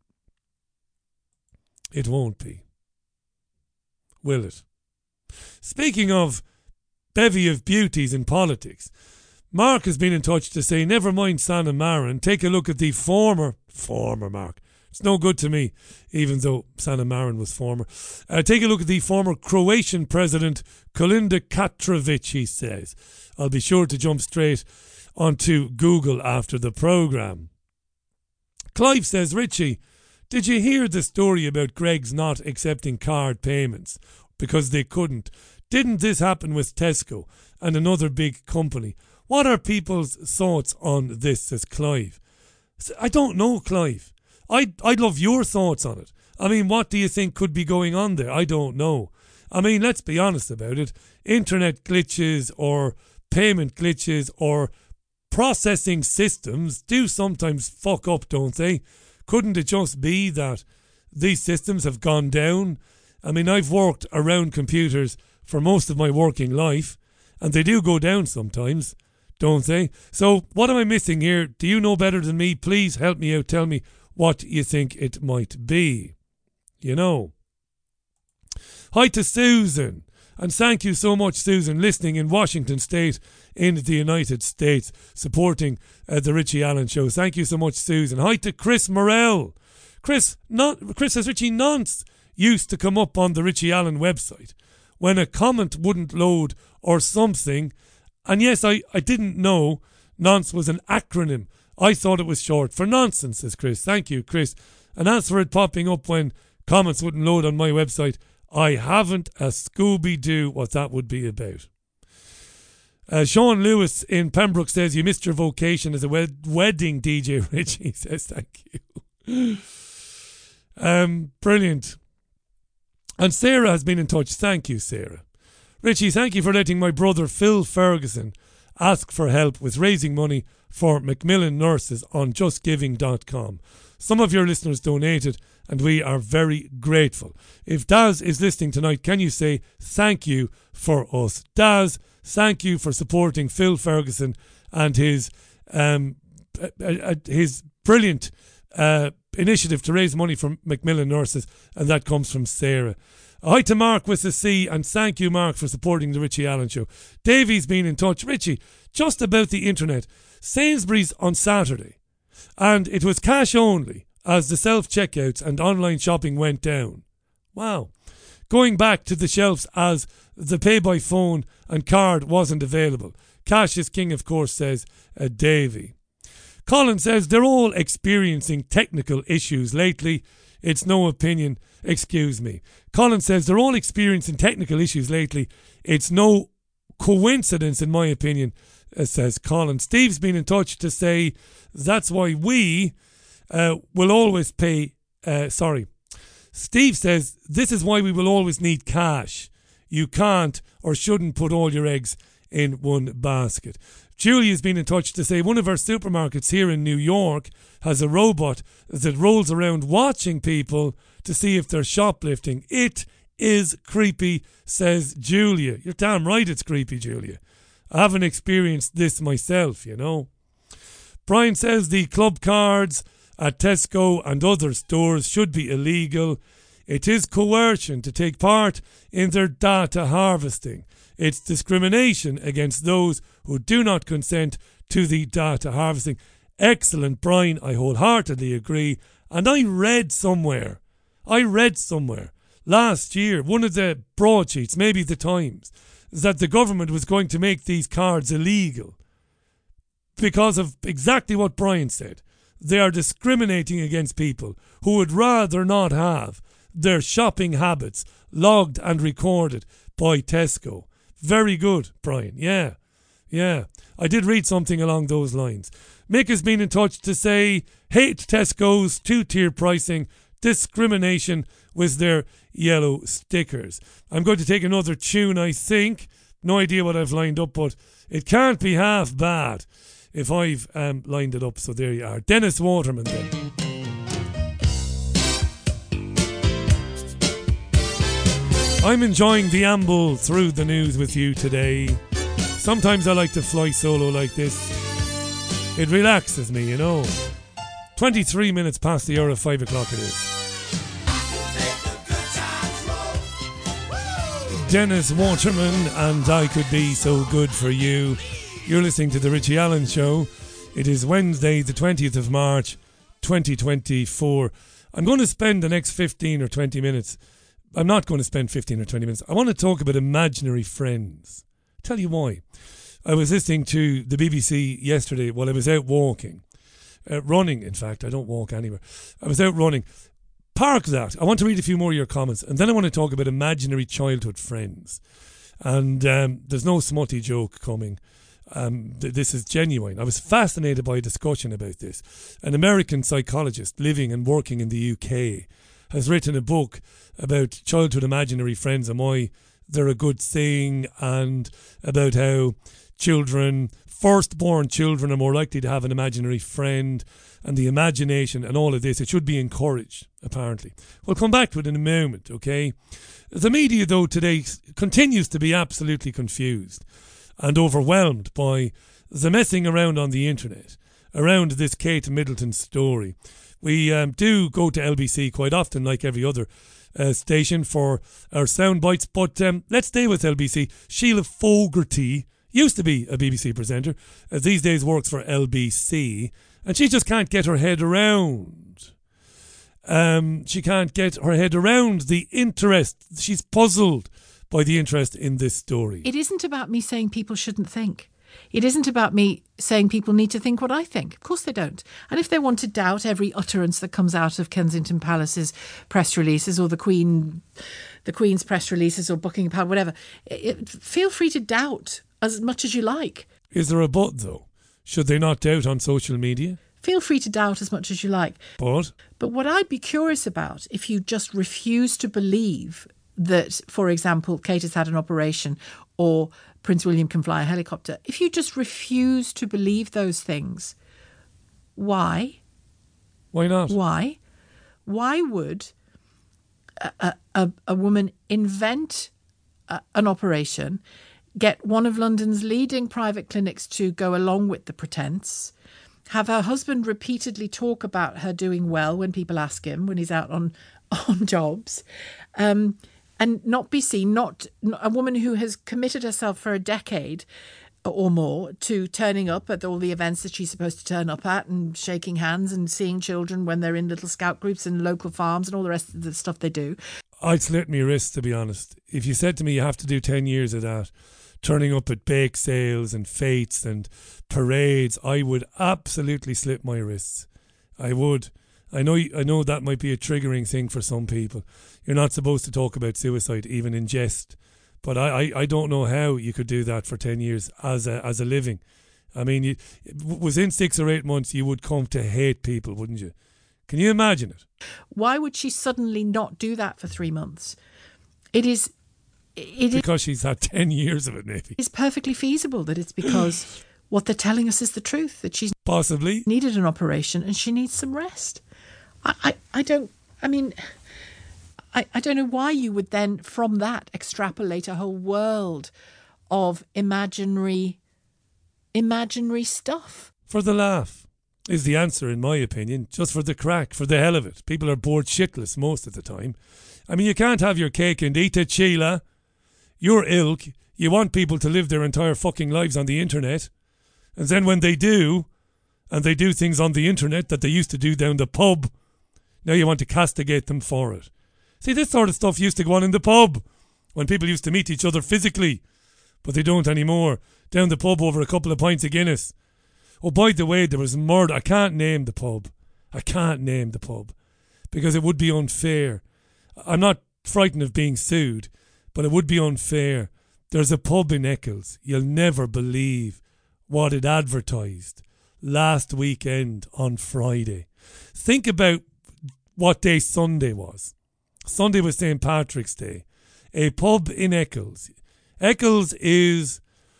It won't be. Will it? Speaking of bevy of beauties in politics, Mark has been in touch to say, never mind Sanna Marin, take a look at the former, former Mark, it's no good to me, even though Sanna Marin was former. Uh, take a look at the former Croatian president, Kolinda Katrovic, he says. I'll be sure to jump straight onto Google after the programme. Clive says, Richie, did you hear the story about Greggs not accepting card payments because they couldn't? Didn't this happen with Tesco and another big company? What are people's thoughts on this, says Clive. I don't know, Clive. I'd, I'd love your thoughts on it. I mean, what do you think could be going on there? I don't know. I mean, let's be honest about it. Internet glitches or payment glitches or processing systems do sometimes fuck up, don't they? Couldn't it just be that these systems have gone down? I mean, I've worked around computers for most of my working life, and they do go down sometimes, don't they? So what am I missing here? Do you know better than me? Please help me out. Tell me what you think it might be. You know. Hi to Susan. And thank you so much, Susan, listening in Washington State in the United States, supporting uh, the Richie Allen Show. Thank you so much, Susan. Hi to Chris Morell. Chris, not, Chris says Richie Nonce used to come up on the Richie Allen website when a comment wouldn't load or something. And yes, I, I didn't know Nonce was an acronym. I thought it was short for nonsense, says Chris. Thank you, Chris. And as for it popping up when comments wouldn't load on my website, I haven't a Scooby-Doo what that would be about. Uh, Sean Lewis in Pembroke says, you missed your vocation as a wed- wedding D J, Richie. Says, thank you. um, brilliant. And Sarah has been in touch. Thank you, Sarah. Richie, thank you for letting my brother Phil Ferguson ask for help with raising money for Macmillan Nurses on just giving dot com. Some of your listeners donated, and we are very grateful. If Daz is listening tonight, can you say thank you for us? Daz, thank you for supporting Phil Ferguson and his um, uh, uh, his brilliant uh, initiative to raise money for Macmillan Nurses, and that comes from Sarah. Hi to Mark with a C, and thank you, Mark, for supporting the Richie Allen Show. Davey's been in touch. Richie, just about the internet. Sainsbury's on Saturday, and it was cash only as the self-checkouts and online shopping went down. Wow. Going back to the shelves as the pay-by-phone and card wasn't available. Cash is king, of course, says uh, Davey. Colin says they're all experiencing technical issues lately. It's no opinion. Excuse me. Colin says they're all experiencing technical issues lately. It's no coincidence, in my opinion, uh, says Colin. Steve's been in touch to say that's why we uh, will always pay... Uh, sorry. Steve says this is why we will always need cash. You can't or shouldn't put all your eggs in one basket. Julia's been in touch to say one of our supermarkets here in New York has a robot that rolls around watching people to see if they're shoplifting. It is creepy, says Julia. You're damn right it's creepy, Julia. I haven't experienced this myself, you know. Brian says the club cards at Tesco and other stores should be illegal. It is coercion to take part in their data harvesting. It's discrimination against those who do not consent to the data harvesting. Excellent, Brian. I wholeheartedly agree. And I read somewhere, I read somewhere last year, one of the broadsheets, maybe the Times, that the government was going to make these cards illegal because of exactly what Brian said. They are discriminating against people who would rather not have their shopping habits logged and recorded by Tesco. Very good, Brian. Yeah. Yeah, I did read something along those lines. Mick has been in touch to say, hate Tesco's two-tier pricing, discrimination with their yellow stickers. I'm going to take another tune, I think. No idea what I've lined up, but it can't be half bad if I've um, lined it up. So there you are. Dennis Waterman then. I'm enjoying the amble through the news with you today. Sometimes I like to fly solo like this. It relaxes me, you know. twenty-three minutes past the hour of five o'clock it is. Dennis Waterman and I Could Be So Good For You. You're listening to The Richie Allen Show. It is Wednesday, the twentieth of March, twenty twenty-four. I'm going to spend the next fifteen or twenty minutes. I'm not going to spend fifteen or twenty minutes. I want to talk about imaginary friends. Tell you why. I was listening to the B B C yesterday while I was out walking. Uh, running, in fact. I don't walk anywhere. I was out running. Park that. I want to read a few more of your comments. And then I want to talk about imaginary childhood friends. And um, there's no smutty joke coming. Um, th- this is genuine. I was fascinated by a discussion about this. An American psychologist living and working in the U K has written a book about childhood imaginary friends and why they're a good thing, and about how children, firstborn children, are more likely to have an imaginary friend, and the imagination and all of this. It should be encouraged, apparently. We'll come back to it in a moment, okay? The media, though, today continues to be absolutely confused and overwhelmed by the messing around on the internet around this Kate Middleton story. We um, do go to L B C quite often, like every other uh, station, for our sound bites, but um, let's stay with L B C. Sheila Fogarty used to be a B B C presenter, uh, these days works for L B C, and she just can't get her head around. Um, she can't get her head around the interest. She's puzzled by the interest in this story. It isn't about me saying people shouldn't think. It isn't about me saying people need to think what I think. Of course they don't. And if they want to doubt every utterance that comes out of Kensington Palace's press releases, or the Queen, the Queen's press releases, or Buckingham Palace, whatever, it, feel free to doubt as much as you like. Is there a but, though? Should they not doubt on social media? Feel free to doubt as much as you like. But? But what I'd be curious about, if you just refuse to believe that, for example, Kate has had an operation, or Prince William can fly a helicopter, if you just refuse to believe those things, why? Why not? Why? Why would a, a, a woman invent a, an operation, get one of London's leading private clinics to go along with the pretense, have her husband repeatedly talk about her doing well when people ask him, when he's out on, on jobs, um, and not be seen, not a woman who has committed herself for a decade or more to turning up at all the events that she's supposed to turn up at, and shaking hands and seeing children when they're in little scout groups and local farms and all the rest of the stuff they do. I'd slit my wrists, to be honest. If you said to me you have to do ten years of that, turning up at bake sales and fetes and parades, I would absolutely slit my wrists. I would. I know I know that might be a triggering thing for some people. You're not supposed to talk about suicide, even in jest. But I, I, I don't know how you could do that for ten years as a as a living. I mean, you, within six or eight months, you would come to hate people, wouldn't you? Can you imagine it? Why would she suddenly not do that for three months? It is... It because is, she's had ten years of it, maybe. It's perfectly feasible that it's because what they're telling us is the truth, that she's possibly needed an operation and she needs some rest. I, I, I don't, I mean, I, I don't know why you would then, from that, extrapolate a whole world of imaginary, imaginary stuff. For the laugh is the answer, in my opinion, just for the crack, for the hell of it. People are bored shitless most of the time. I mean, you can't have your cake and eat it, Sheila. Your ilk, you want people to live their entire fucking lives on the internet. And then when they do, and they do things on the internet that they used to do down the pub, now you want to castigate them for it. See, this sort of stuff used to go on in the pub, when people used to meet each other physically. But they don't anymore. Down the pub over a couple of pints of Guinness. Oh, by the way, there was murder. I can't name the pub. I can't name the pub. Because it would be unfair. I'm not frightened of being sued, but it would be unfair. There's a pub in Eccles. You'll never believe what it advertised last weekend on Friday. Think about what day Sunday was. Sunday was Saint Patrick's Day. A pub in Eccles. Eccles is...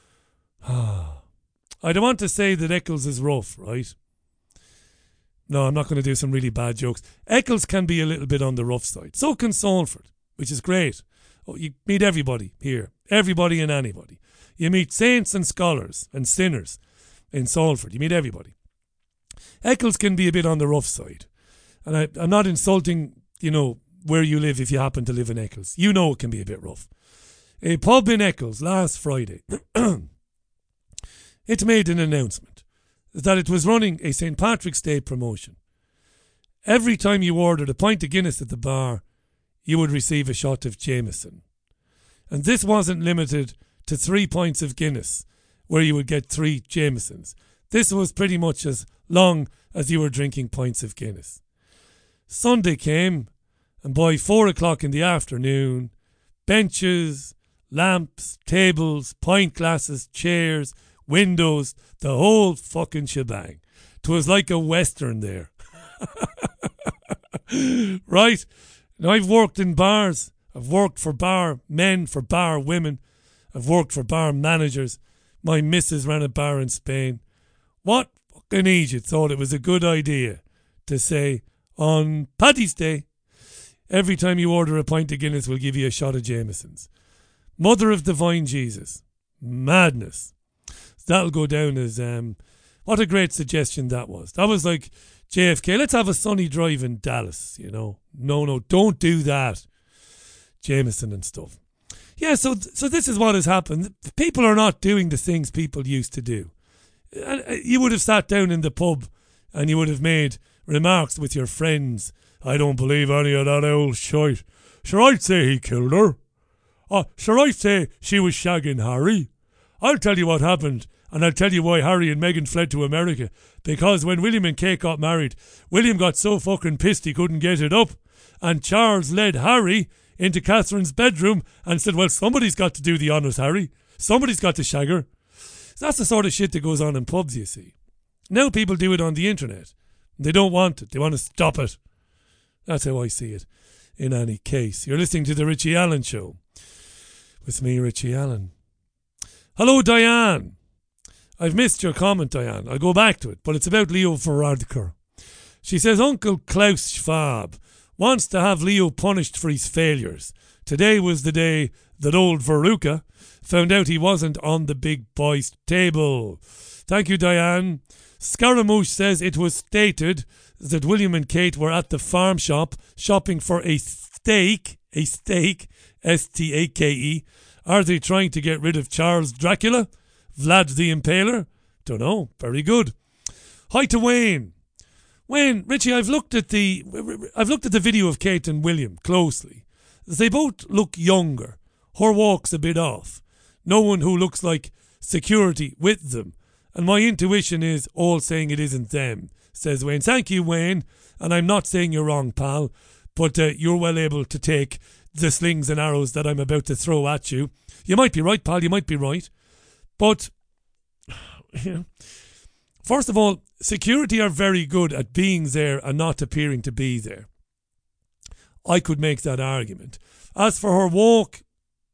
I don't want to say that Eccles is rough, right? No, I'm not going to do some really bad jokes. Eccles can be a little bit on the rough side. So can Salford, which is great. Oh, you meet everybody here. Everybody and anybody. You meet saints and scholars and sinners in Salford. You meet everybody. Eccles can be a bit on the rough side. And I, I'm not insulting, you know, where you live if you happen to live in Eccles. You know it can be a bit rough. A pub in Eccles last Friday, it made an announcement that it was running a Saint Patrick's Day promotion. Every time you ordered a pint of Guinness at the bar, you would receive a shot of Jameson. And this wasn't limited to three pints of Guinness, where you would get three Jamesons. This was pretty much as long as you were drinking pints of Guinness. Sunday came, and by four o'clock in the afternoon, benches, lamps, tables, pint glasses, chairs, windows, the whole fucking shebang. 'Twas like a western there. Right? Now, I've worked in bars. I've worked for bar men, for bar women. I've worked for bar managers. My missus ran a bar in Spain. What fucking idiot thought it was a good idea to say, on Paddy's Day, every time you order a pint of Guinness, we'll give you a shot of Jameson's. Mother of Divine Jesus. Madness. That'll go down as, um, what a great suggestion that was. That was like J F K, let's have a sunny drive in Dallas, you know. No, no, don't do that. Jameson and stuff. Yeah, so so this is what has happened. People are not doing the things people used to do. You would have sat down in the pub and you would have made remarks with your friends. I don't believe any of that old shite. Sure, I'd say he killed her. Oh, sure, I'd say she was shagging Harry. I'll tell you what happened, and I'll tell you why Harry and Meghan fled to America. Because when William and Kate got married, William got so fucking pissed he couldn't get it up. And Charles led Harry into Catherine's bedroom and said, well, somebody's got to do the honours, Harry. Somebody's got to shag her. So that's the sort of shit that goes on in pubs, you see. Now people do it on the internet. They don't want it. They want to stop it. That's how I see it. In any case, you're listening to The Richie Allen Show with me, Richie Allen. Hello, Diane. I've missed your comment, Diane. I'll go back to it, but it's about Leo Varadkar. She says, Uncle Klaus Schwab wants to have Leo punished for his failures. Today was the day that old Veruca found out he wasn't on the big boys' table. Thank you, Diane. Scaramouche says it was stated that William and Kate were at the farm shop shopping for a steak, a steak, S T A K E. Are they trying to get rid of Charles Dracula? Vlad the Impaler? Don't know. Very good. Hi to Wayne. Wayne, Richie, I've looked at the I've looked at the video of Kate and William closely. They both look younger. Her walk's a bit off. No one who looks like security with them. And my intuition is all saying it isn't them, says Wayne. Thank you, Wayne. And I'm not saying you're wrong, pal, but uh, you're well able to take the slings and arrows that I'm about to throw at you. You might be right, pal, you might be right. But, you know, first of all, security are very good at being there and not appearing to be there. I could make that argument. As for her walk,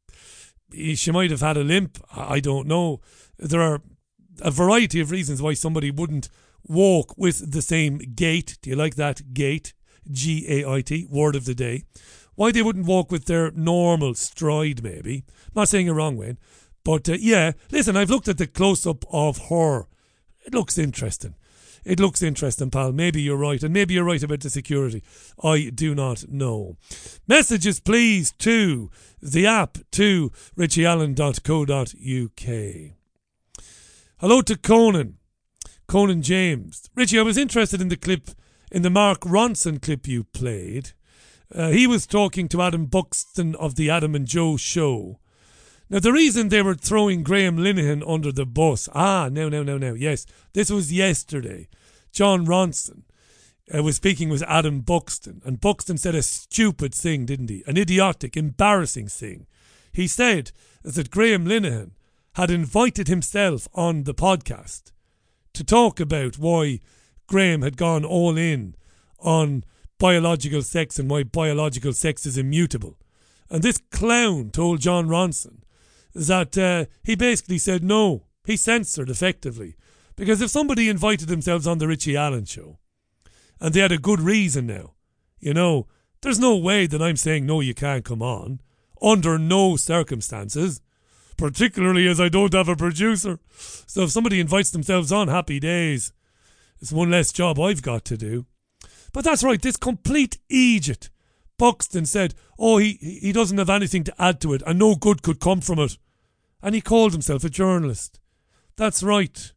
she might have had a limp. I don't know. There are a variety of reasons why somebody wouldn't walk with the same gait. Do you like that? Gait. G A I T. Word of the day. Why they wouldn't walk with their normal stride, maybe. I'm not saying you're wrong, Wayne. But, uh, yeah, listen, I've looked at the close-up of her. It looks interesting. It looks interesting, pal. Maybe you're right. And maybe you're right about the security. I do not know. Messages, please, to the app, to richie allen dot co dot U K. Hello to Conan. Conan James. Richie, I was interested in the clip, in the Mark Ronson clip you played. Uh, he was talking to Adam Buxton of the Adam and Joe show. Now, the reason they were throwing Graham Linehan under the bus... Ah, no, no, no, no. Yes, this was yesterday. John Ronson uh, was speaking with Adam Buxton, and Buxton said a stupid thing, didn't he? An idiotic, embarrassing thing. He said that Graham Linehan had invited himself on the podcast to talk about why Graham had gone all in on biological sex and why biological sex is immutable. And this clown told John Ronson that uh, he basically said no. He censored effectively. Because if somebody invited themselves on the Richie Allen show and they had a good reason now, you know, there's no way that I'm saying no, you can't come on under no circumstances, particularly as I don't have a producer. So if somebody invites themselves on, happy days. It's one less job I've got to do. But that's right, this complete Egypt. Buxton said, oh, he, he doesn't have anything to add to it and no good could come from it. And he called himself a journalist. That's right.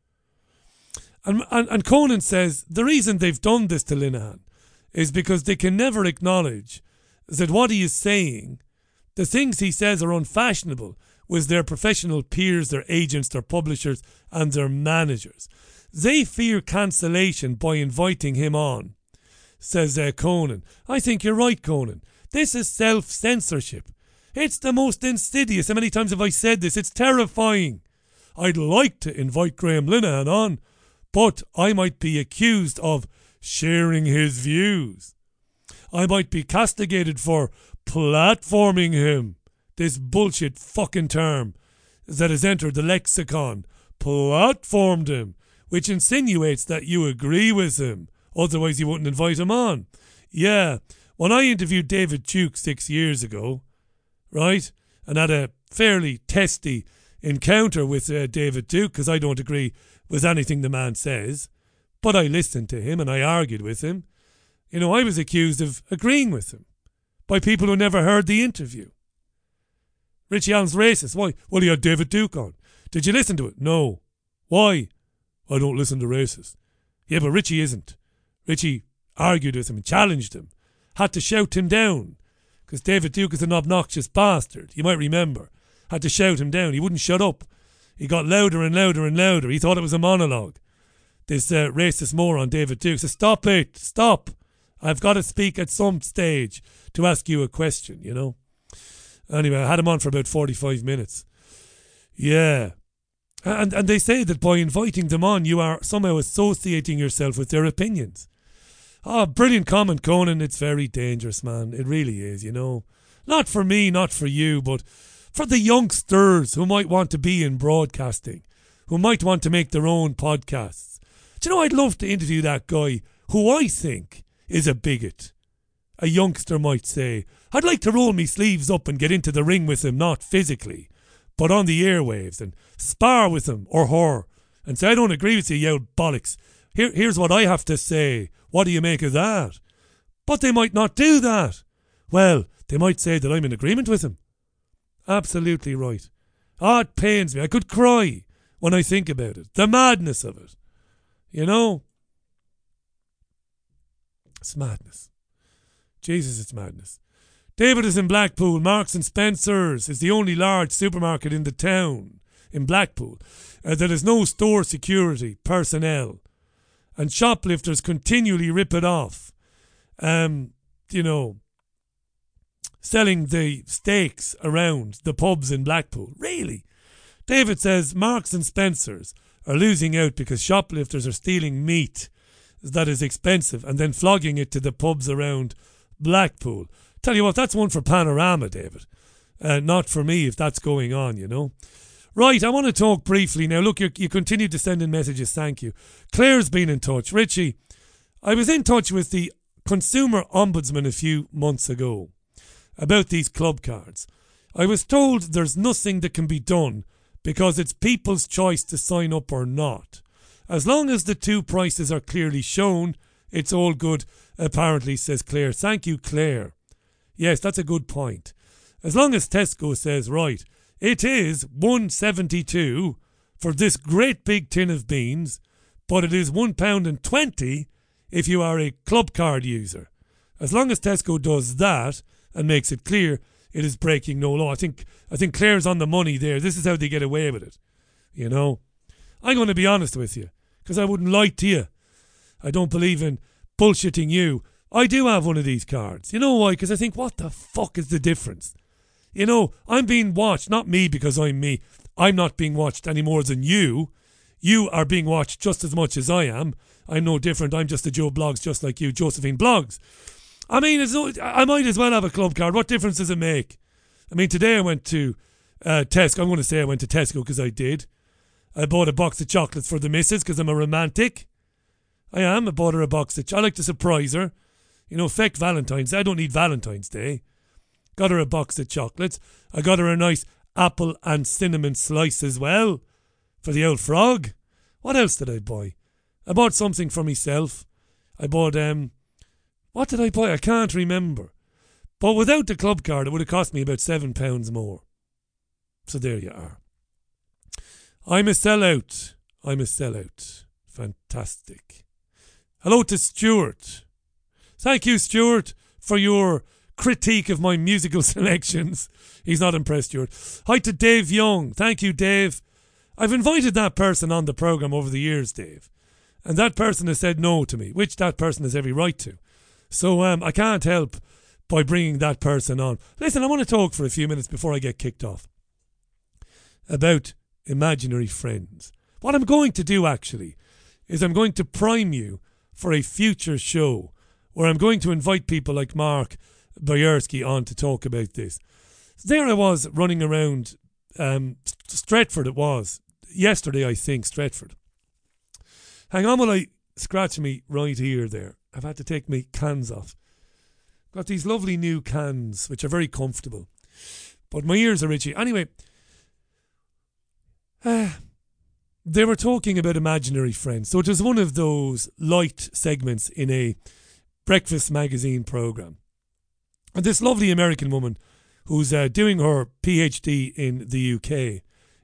And, and, and Conan says the reason they've done this to Linehan is because they can never acknowledge that what he is saying, the things he says are unfashionable with their professional peers, their agents, their publishers and their managers. They fear cancellation by inviting him on, says uh, Conan. I think you're right, Conan. This is self-censorship. It's the most insidious. How many times have I said this? It's terrifying. I'd like to invite Graham Linehan on, but I might be accused of sharing his views. I might be castigated for platforming him. This bullshit fucking term that has entered the lexicon. Platformed him, which insinuates that you agree with him. Otherwise you wouldn't invite him on. Yeah, when I interviewed David Duke six years ago, right, and had a fairly testy encounter with uh, David Duke, because I don't agree with anything the man says, but I listened to him and I argued with him. You know, I was accused of agreeing with him by people who never heard the interview. Richie Allen's racist. Why? Well, he had David Duke on. Did you listen to it? No. Why? I don't listen to racists. Yeah, but Richie isn't. Richie argued with him and challenged him. Had to shout him down. Because David Duke is an obnoxious bastard. You might remember. Had to shout him down. He wouldn't shut up. He got louder and louder and louder. He thought it was a monologue. This uh, racist moron, David Duke, said, stop it. Stop. I've got to speak at some stage to ask you a question, you know. Anyway, I had him on for about forty-five minutes. Yeah. And and they say that by inviting them on, you are somehow associating yourself with their opinions. Oh, brilliant comment, Conan. It's very dangerous, man. It really is, you know. Not for me, not for you, but for the youngsters who might want to be in broadcasting, who might want to make their own podcasts. Do you know, I'd love to interview that guy who I think is a bigot. A youngster might say, I'd like to roll me sleeves up and get into the ring with him, not physically, but on the airwaves, and spar with him or her and say, I don't agree with you, you old bollocks. Here, here's what I have to say. What do you make of that? But they might not do that. Well, they might say that I'm in agreement with him. Absolutely right. Ah, oh, it pains me. I could cry when I think about it. The madness of it. You know? It's madness. Jesus, it's madness. David is in Blackpool. Marks and Spencer's is the only large supermarket in the town, in Blackpool, uh, that has no store security personnel. And shoplifters continually rip it off. Um, you know, selling the steaks around the pubs in Blackpool. Really? David says Marks and Spencer's are losing out because shoplifters are stealing meat that is expensive and then flogging it to the pubs around Blackpool. Tell you what, that's one for Panorama, David. Uh, not for me if that's going on, you know. Right, I want to talk briefly now. Look, you, you continue to send in messages, thank you. Claire's been in touch. Richie, I was in touch with the Consumer Ombudsman a few months ago about these club cards. I was told there's nothing that can be done because it's people's choice to sign up or not. As long as the two prices are clearly shown, it's all good, apparently, says Claire. Thank you, Claire. Yes, that's a good point. As long as Tesco says, right, it is one seventy-two for this great big tin of beans, but it is one pound and twenty if you are a club card user. As long as Tesco does that and makes it clear, it is breaking no law. I think I think Claire's on the money there. This is how they get away with it. You know, I'm going to be honest with you because I wouldn't lie to you. I don't believe in bullshitting you. I do have one of these cards. You know why? Because I think, what the fuck is the difference? You know, I'm being watched, not me because I'm me. I'm not being watched any more than you. You are being watched just as much as I am. I'm no different. I'm just a Joe Bloggs, just like you, Josephine Bloggs. I mean, it's no, I might as well have a club card. What difference does it make? I mean, today I went to uh, Tesco. I'm going to say I went to Tesco because I did. I bought a box of chocolates for the missus because I'm a romantic. I am. I bought her a box of... I like to surprise her. You know, feck Valentine's Day. I don't need Valentine's Day. Got her a box of chocolates. I got her a nice apple and cinnamon slice as well for the old frog. What else did I buy? I bought something for myself. I bought... um. What did I buy? I can't remember. But without the club card, it would have cost me about seven pounds more. So there you are. I'm a sellout. I'm a sellout. Fantastic. Hello to Stuart. Thank you, Stuart, for your critique of my musical selections. He's not impressed, Stuart. Hi to Dave Young. Thank you, Dave. I've invited that person on the programme over the years, Dave. And that person has said no to me, which that person has every right to. So um, I can't help by bringing that person on. Listen, I want to talk for a few minutes before I get kicked off about imaginary friends. What I'm going to do, actually, is I'm going to prime you for a future show where I'm going to invite people like Mark Boyarsky on to talk about this. There I was running around um, Stretford, it was. Yesterday, I think, Stretford. Hang on while I scratch me right here there. I've had to take my cans off. Got these lovely new cans, which are very comfortable. But my ears are itchy. Anyway, uh, they were talking about imaginary friends. So it was one of those light segments in a breakfast magazine programme. And this lovely American woman who's uh, doing her PhD in the U K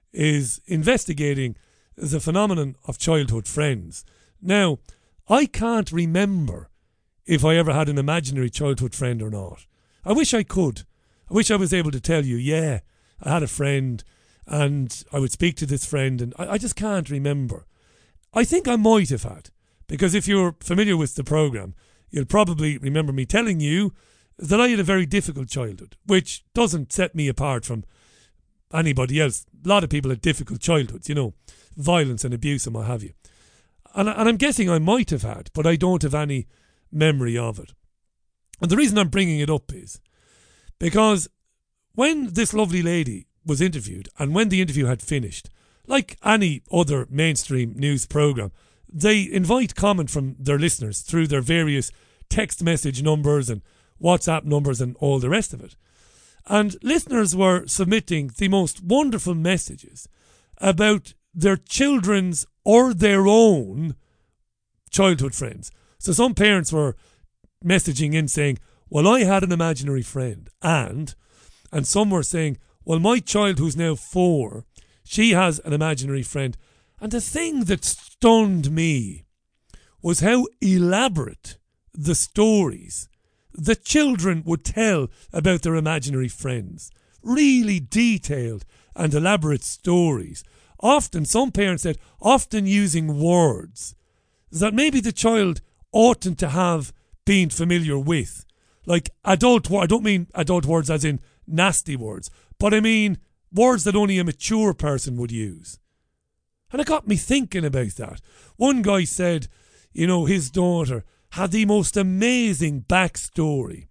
is investigating the phenomenon of childhood friends. Now, I can't remember if I ever had an imaginary childhood friend or not. I wish I could. I wish I was able to tell you, yeah, I had a friend and I would speak to this friend, and I, I just can't remember. I think I might have had, because if you're familiar with the programme, you'll probably remember me telling you that I had a very difficult childhood, which doesn't set me apart from anybody else. A lot of people had difficult childhoods, you know, violence and abuse and what have you. And, and I'm guessing I might have had, but I don't have any memory of it. And the reason I'm bringing it up is because when this lovely lady was interviewed, and when the interview had finished, like any other mainstream news programme, they invite comment from their listeners through their various text message numbers and WhatsApp numbers and all the rest of it. And listeners were submitting the most wonderful messages about their children's or their own childhood friends. So some parents were messaging in saying, well, I had an imaginary friend. And, and some were saying, well, my child who's now four, she has an imaginary friend. And the thing that stunned me was how elaborate the stories the children would tell about their imaginary friends. Really detailed and elaborate stories. Often, some parents said, often using words that maybe the child oughtn't to have been familiar with. Like adult words. I don't mean adult words as in nasty words, but I mean words that only a mature person would use. And it got me thinking about that. One guy said, you know, his daughter had the most amazing backstory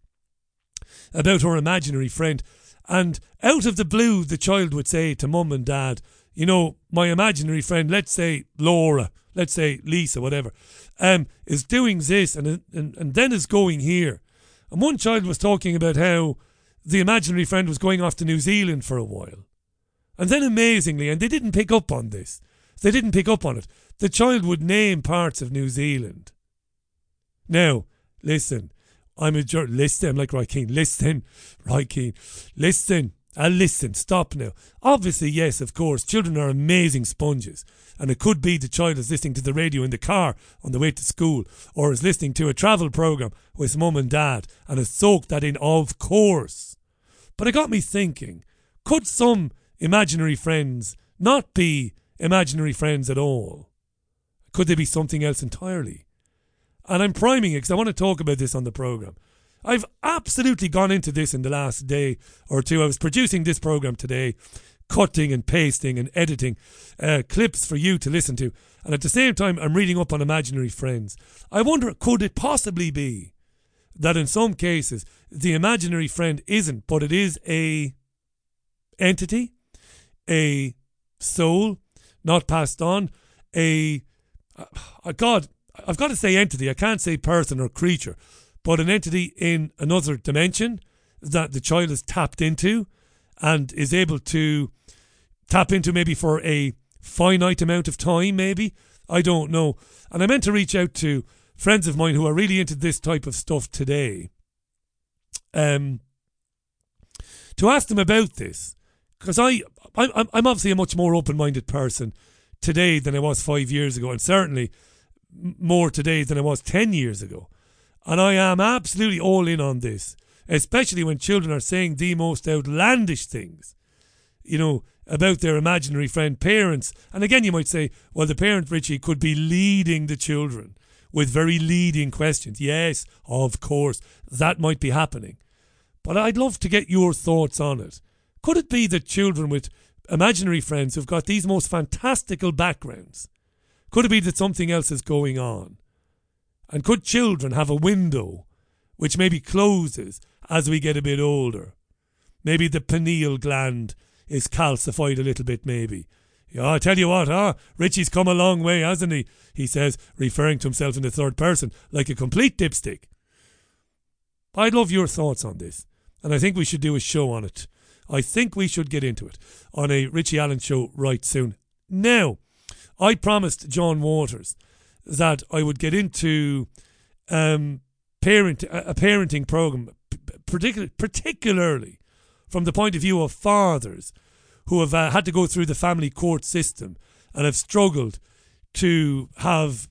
about her imaginary friend. And out of the blue, the child would say to mum and dad, you know, my imaginary friend, let's say Laura, let's say Lisa, whatever, um, is doing this and, and, and then is going here. And one child was talking about how the imaginary friend was going off to New Zealand for a while. And then amazingly, and they didn't pick up on this, they didn't pick up on it, the child would name parts of New Zealand. Now, listen, I'm a jerk. Listen, I'm like Roy Keane. Listen, Roy Keane. Listen. Uh, listen, stop now. Obviously, yes, of course, children are amazing sponges. And it could be the child is listening to the radio in the car on the way to school, or is listening to a travel programme with mum and dad and has soaked that in, of course. But it got me thinking, could some imaginary friends not be imaginary friends at all? Could they be something else entirely? And I'm priming it because I want to talk about this on the programme. I've absolutely gone into this in the last day or two. I was producing this programme today, cutting and pasting and editing uh, clips for you to listen to. And at the same time, I'm reading up on imaginary friends. I wonder, could it possibly be that in some cases the imaginary friend isn't, but it is a entity, a soul, not passed on, a, uh, God, I've got to say entity, I can't say person or creature, but an entity in another dimension that the child is tapped into and is able to tap into maybe for a finite amount of time, maybe. I don't know. And I meant to reach out to friends of mine who are really into this type of stuff today, um, to ask them about this. Because I, I'm, I'm obviously a much more open-minded person today than I was five years ago, and certainly more today than I was ten years ago. And I am absolutely all in on this, especially when children are saying the most outlandish things, you know, about their imaginary friend parents. And again, you might say, well, the parent, Richie, could be leading the children with very leading questions. Yes, of course, that might be happening. But I'd love to get your thoughts on it. Could it be that children with imaginary friends who've got these most fantastical backgrounds, could it be that something else is going on? And could children have a window which maybe closes as we get a bit older? Maybe the pineal gland is calcified a little bit, maybe. Yeah, I tell you what, huh? Richie's come a long way, hasn't he? He says, referring to himself in the third person, like a complete dipstick. I'd love your thoughts on this, and I think we should do a show on it. I think we should get into it on a Richie Allen show right soon. Now, I promised John Waters that I would get into um, parent a parenting program, particularly particularly from the point of view of fathers who have uh, had to go through the family court system and have struggled to have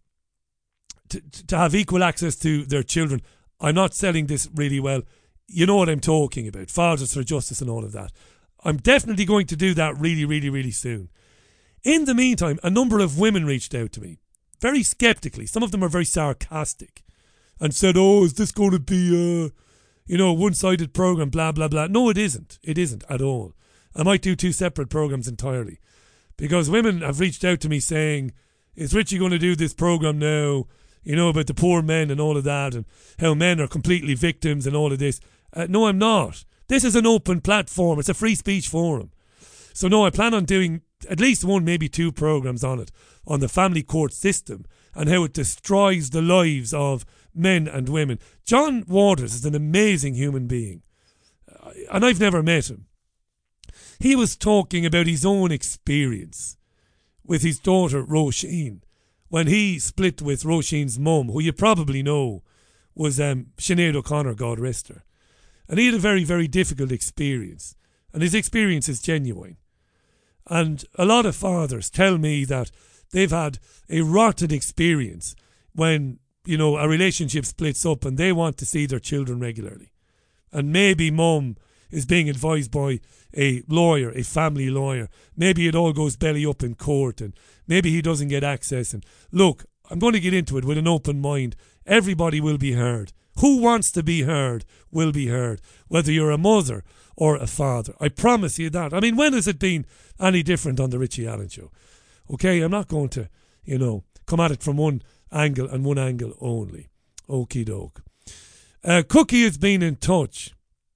to, to have equal access to their children. I'm not selling this really well. You know what I'm talking about. Fathers for Justice and all of that. I'm definitely going to do that really, really, really soon. In the meantime, a number of women reached out to me, very sceptically. Some of them are very sarcastic and said, oh, is this going to be a, you know, one-sided program, blah, blah, blah. No, it isn't. It isn't at all. I might do two separate programs entirely, because women have reached out to me saying, is Richie going to do this program now, you know, about the poor men and all of that, and how men are completely victims and all of this? Uh, no, I'm not. This is an open platform. It's a free speech forum. So no, I plan on doing at least one, maybe two programs on it, on the family court system and how it destroys the lives of men and women. John Waters is an amazing human being, and I've never met him. He was talking about his own experience with his daughter Roisin when he split with Roisin's mum, who you probably know was um, Sinead O'Connor, God rest her. And he had a very, very difficult experience, and his experience is genuine. And a lot of fathers tell me that they've had a rotted experience when, you know, a relationship splits up and they want to see their children regularly. And maybe mum is being advised by a lawyer, a family lawyer. Maybe it all goes belly up in court, and maybe he doesn't get access. And look, I'm going to get into it with an open mind. Everybody will be heard. Who wants to be heard will be heard, whether you're a mother or a father. I promise you that. I mean, when has it been any different on the Richie Allen show? Okay, I'm not going to, you know, come at it from one angle and one angle only. Okie doke. Uh, Cookie has been in touch.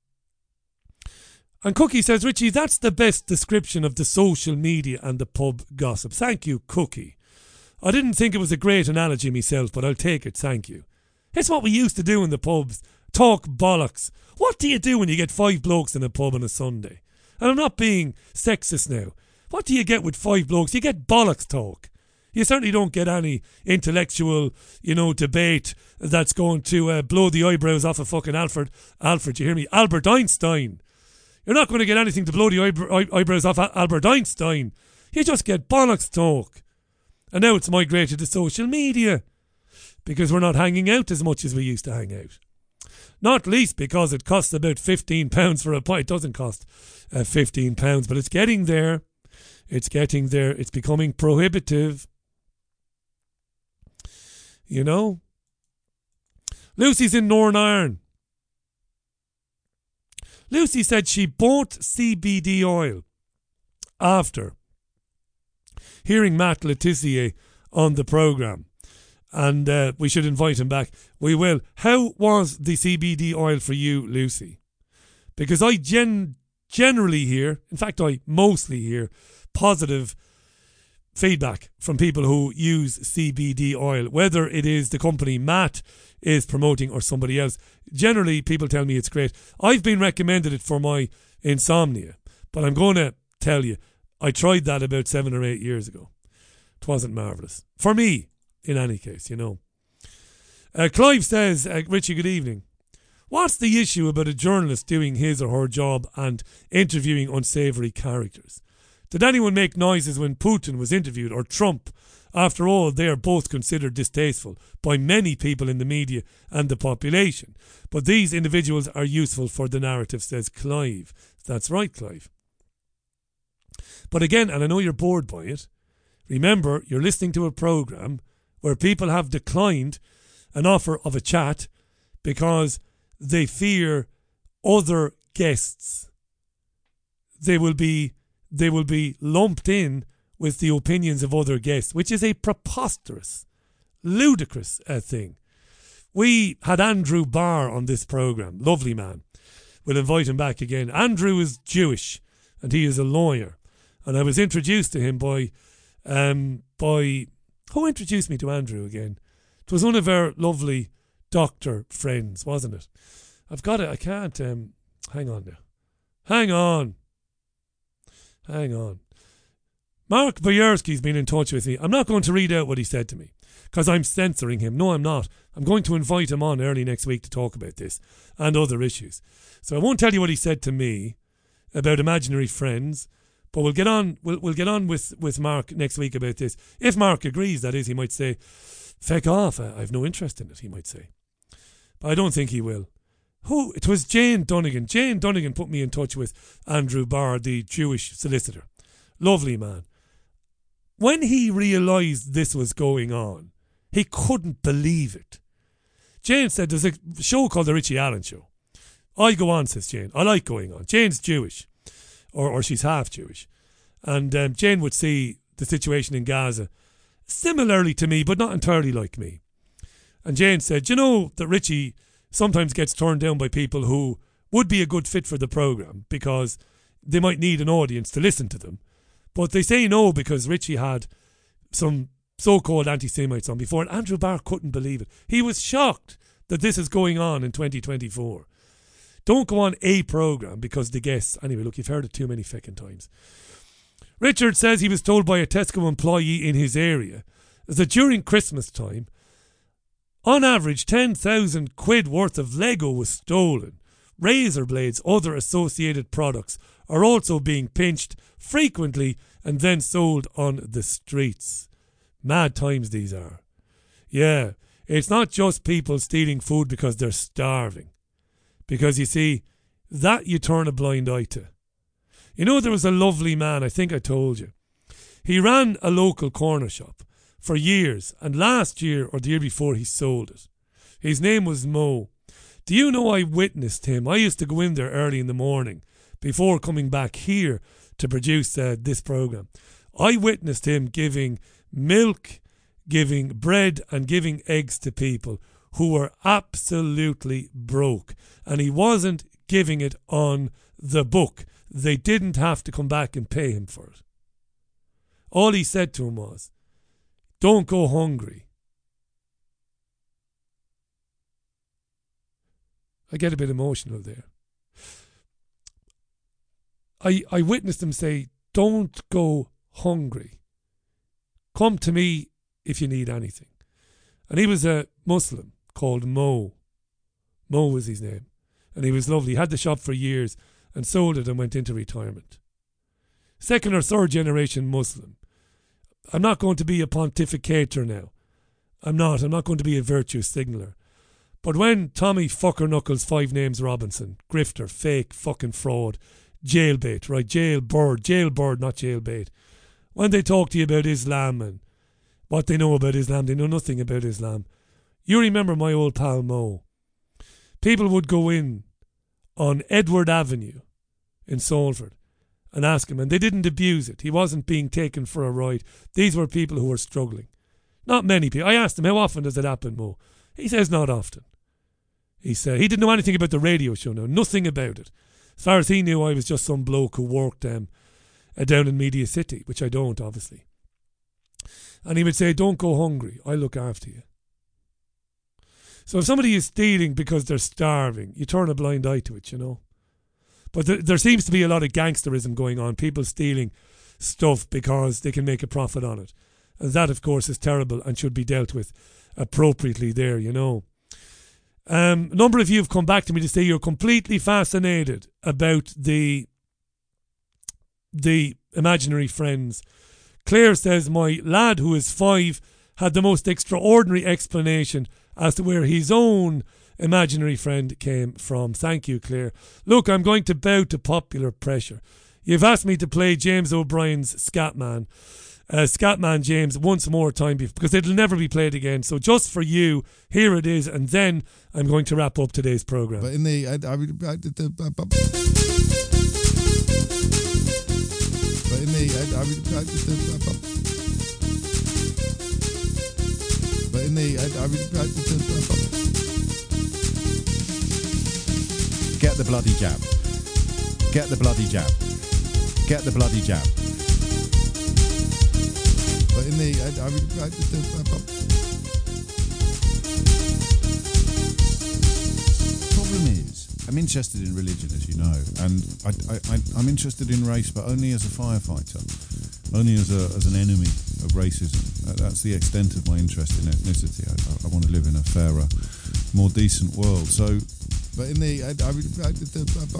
And Cookie says, Richie, that's the best description of the social media and the pub gossip. Thank you, Cookie. I didn't think it was a great analogy myself, but I'll take it, thank you. It's what we used to do in the pubs. Talk bollocks. What do you do when you get five blokes in a pub on a Sunday? And I'm not being sexist now. What do you get with five blokes? You get bollocks talk. You certainly don't get any intellectual, you know, debate that's going to uh, blow the eyebrows off of fucking Alfred. Alfred, you hear me? Albert Einstein. You're not going to get anything to blow the eyebrow- eyebrows off Albert Einstein. You just get bollocks talk. And now it's migrated to social media, because we're not hanging out as much as we used to hang out. Not least because it costs about fifteen pounds for a pint. It doesn't cost uh, fifteen pounds, but it's getting there. It's getting there. It's becoming prohibitive. You know? Lucy's in Northern Ireland. Lucy said she bought C B D oil after hearing Matt Letizier on the programme. And uh, we should invite him back. We will. How was the C B D oil for you, Lucy? Because I gen- generally hear, in fact I mostly hear, positive feedback from people who use C B D oil, whether it is the company Matt is promoting or somebody else. Generally, people tell me it's great. I've been recommended it for my insomnia, but I'm going to tell you, I tried that about seven or eight years ago. It wasn't marvellous. For me, in any case, you know. Uh, Clive says, uh, Richie, good evening. What's the issue about a journalist doing his or her job and interviewing unsavoury characters? Did anyone make noises when Putin was interviewed, or Trump? After all, they are both considered distasteful by many people in the media and the population. But these individuals are useful for the narrative, says Clive. That's right, Clive. But again, and I know you're bored by it, remember, you're listening to a programme where people have declined an offer of a chat because they fear other guests. They will be they will be lumped in with the opinions of other guests, which is a preposterous, ludicrous uh, thing. We had Andrew Barr on this programme, lovely man. We'll invite him back again. Andrew is Jewish and he is a lawyer, and I was introduced to him by um, by who introduced me to Andrew again? It was one of our lovely doctor friends, wasn't it? I've got it. I can't. Um, hang on now. Hang on. Hang on. Mark Boyerski's been in touch with me. I'm not going to read out what he said to me because I'm censoring him. No, I'm not. I'm going to invite him on early next week to talk about this and other issues. So I won't tell you what he said to me about imaginary friends, but we'll get on. We'll we'll get on with, with Mark next week about this. If Mark agrees, that is, he might say, "Feck off. I have no interest in it." He might say, but I don't think he will. Who? It was Jane Dunnigan. Jane Dunnigan put me in touch with Andrew Barr, the Jewish solicitor. Lovely man. When he realised this was going on, he couldn't believe it. Jane said, there's a show called The Richie Allen Show. I go on, says Jane. I like going on. Jane's Jewish, or, or she's half Jewish. And um, Jane would see the situation in Gaza similarly to me, but not entirely like me. And Jane said, you know that Richie sometimes gets turned down by people who would be a good fit for the programme because they might need an audience to listen to them. But they say no because Richie had some so-called anti-Semites on before, and Andrew Barr couldn't believe it. He was shocked that this is going on in twenty twenty-four. Don't go on a programme because the guests... Anyway, look, you've heard it too many feckin' times. Richard says he was told by a Tesco employee in his area that during Christmas time, on average, ten thousand quid worth of Lego was stolen. Razor blades, other associated products, are also being pinched frequently and then sold on the streets. Mad times these are. Yeah, it's not just people stealing food because they're starving. Because you see, that you turn a blind eye to. You know, there was a lovely man, I think I told you. He ran a local corner shop for years, and last year or the year before he sold it. His name was Mo. Do you know I witnessed him? I used to go in there early in the morning before coming back here to produce uh, this programme. I witnessed him giving milk, giving bread and giving eggs to people who were absolutely broke. And he wasn't giving it on the book. They didn't have to come back and pay him for it. All he said to him was, don't go hungry. I get a bit emotional there. I, I witnessed him say, don't go hungry. Come to me if you need anything. And he was a Muslim called Mo. Mo was his name. And he was lovely. He had the shop for years and sold it and went into retirement. Second or third generation Muslim. I'm not going to be a pontificator now. I'm not. I'm not going to be a virtue signaller. But when Tommy Fucker Knuckles, Five Names Robinson, grifter, fake, fucking fraud, jailbait, right, jailbird, jailbird, not jailbait, when they talk to you about Islam and what they know about Islam, they know nothing about Islam. You remember my old pal Mo. People would go in on Edward Avenue in Salford and ask him. And they didn't abuse it. He wasn't being taken for a ride. These were people who were struggling. Not many people. I asked him, how often does it happen, Mo? He says not often. He said he didn't know anything about the radio show now. Nothing about it. As far as he knew, I was just some bloke who worked um, uh, down in Media City, which I don't, obviously. And he would say, don't go hungry. I look after you. So if somebody is stealing because they're starving, you turn a blind eye to it, you know. But th- there seems to be a lot of gangsterism going on. People stealing stuff because they can make a profit on it. And that, of course, is terrible and should be dealt with appropriately there, you know. Um, a number of you have come back to me to say you're completely fascinated about the the imaginary friends. Claire says, my lad who is five had the most extraordinary explanation as to where his own imaginary friend came from. Thank you, Claire. Look, I'm going to bow to popular pressure. You've asked me to play James O'Brien's Scatman. Uh, Scatman James once more time because it'll never be played again. So just for you, here it is, and then I'm going to wrap up today's programme. But in the, I, I, I, the, uh, but, but in the, I, I, I, the, uh, but in the, I, I, I, the, uh, get the bloody jab, get the bloody jab, get the bloody jab. But in the, I, I, I, the, uh, problem is, I'm interested in religion, as you know, and I, I, I, I'm interested in race, but only as a firefighter, only as a as an enemy of racism. Uh, that's the extent of my interest in ethnicity. I, I, I want to live in a fairer, more decent world. So, but in the, I, I, I, the, uh,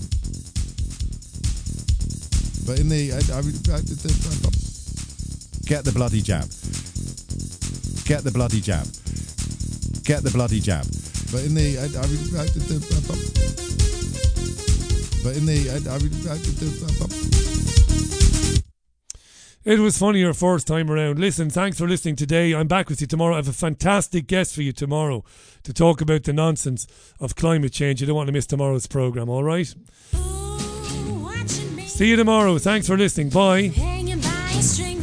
but in the, I, I, I, the, uh, get the bloody jab. Get the bloody jab. Get the bloody jab. But in the, I, I, I, the, uh, but in the, I, I, I, the, uh, it was funny your first time around. Listen, thanks for listening today. I'm back with you tomorrow. I have a fantastic guest for you tomorrow to talk about the nonsense of climate change. You don't want to miss tomorrow's programme, all right? See you tomorrow. Thanks for listening. Bye.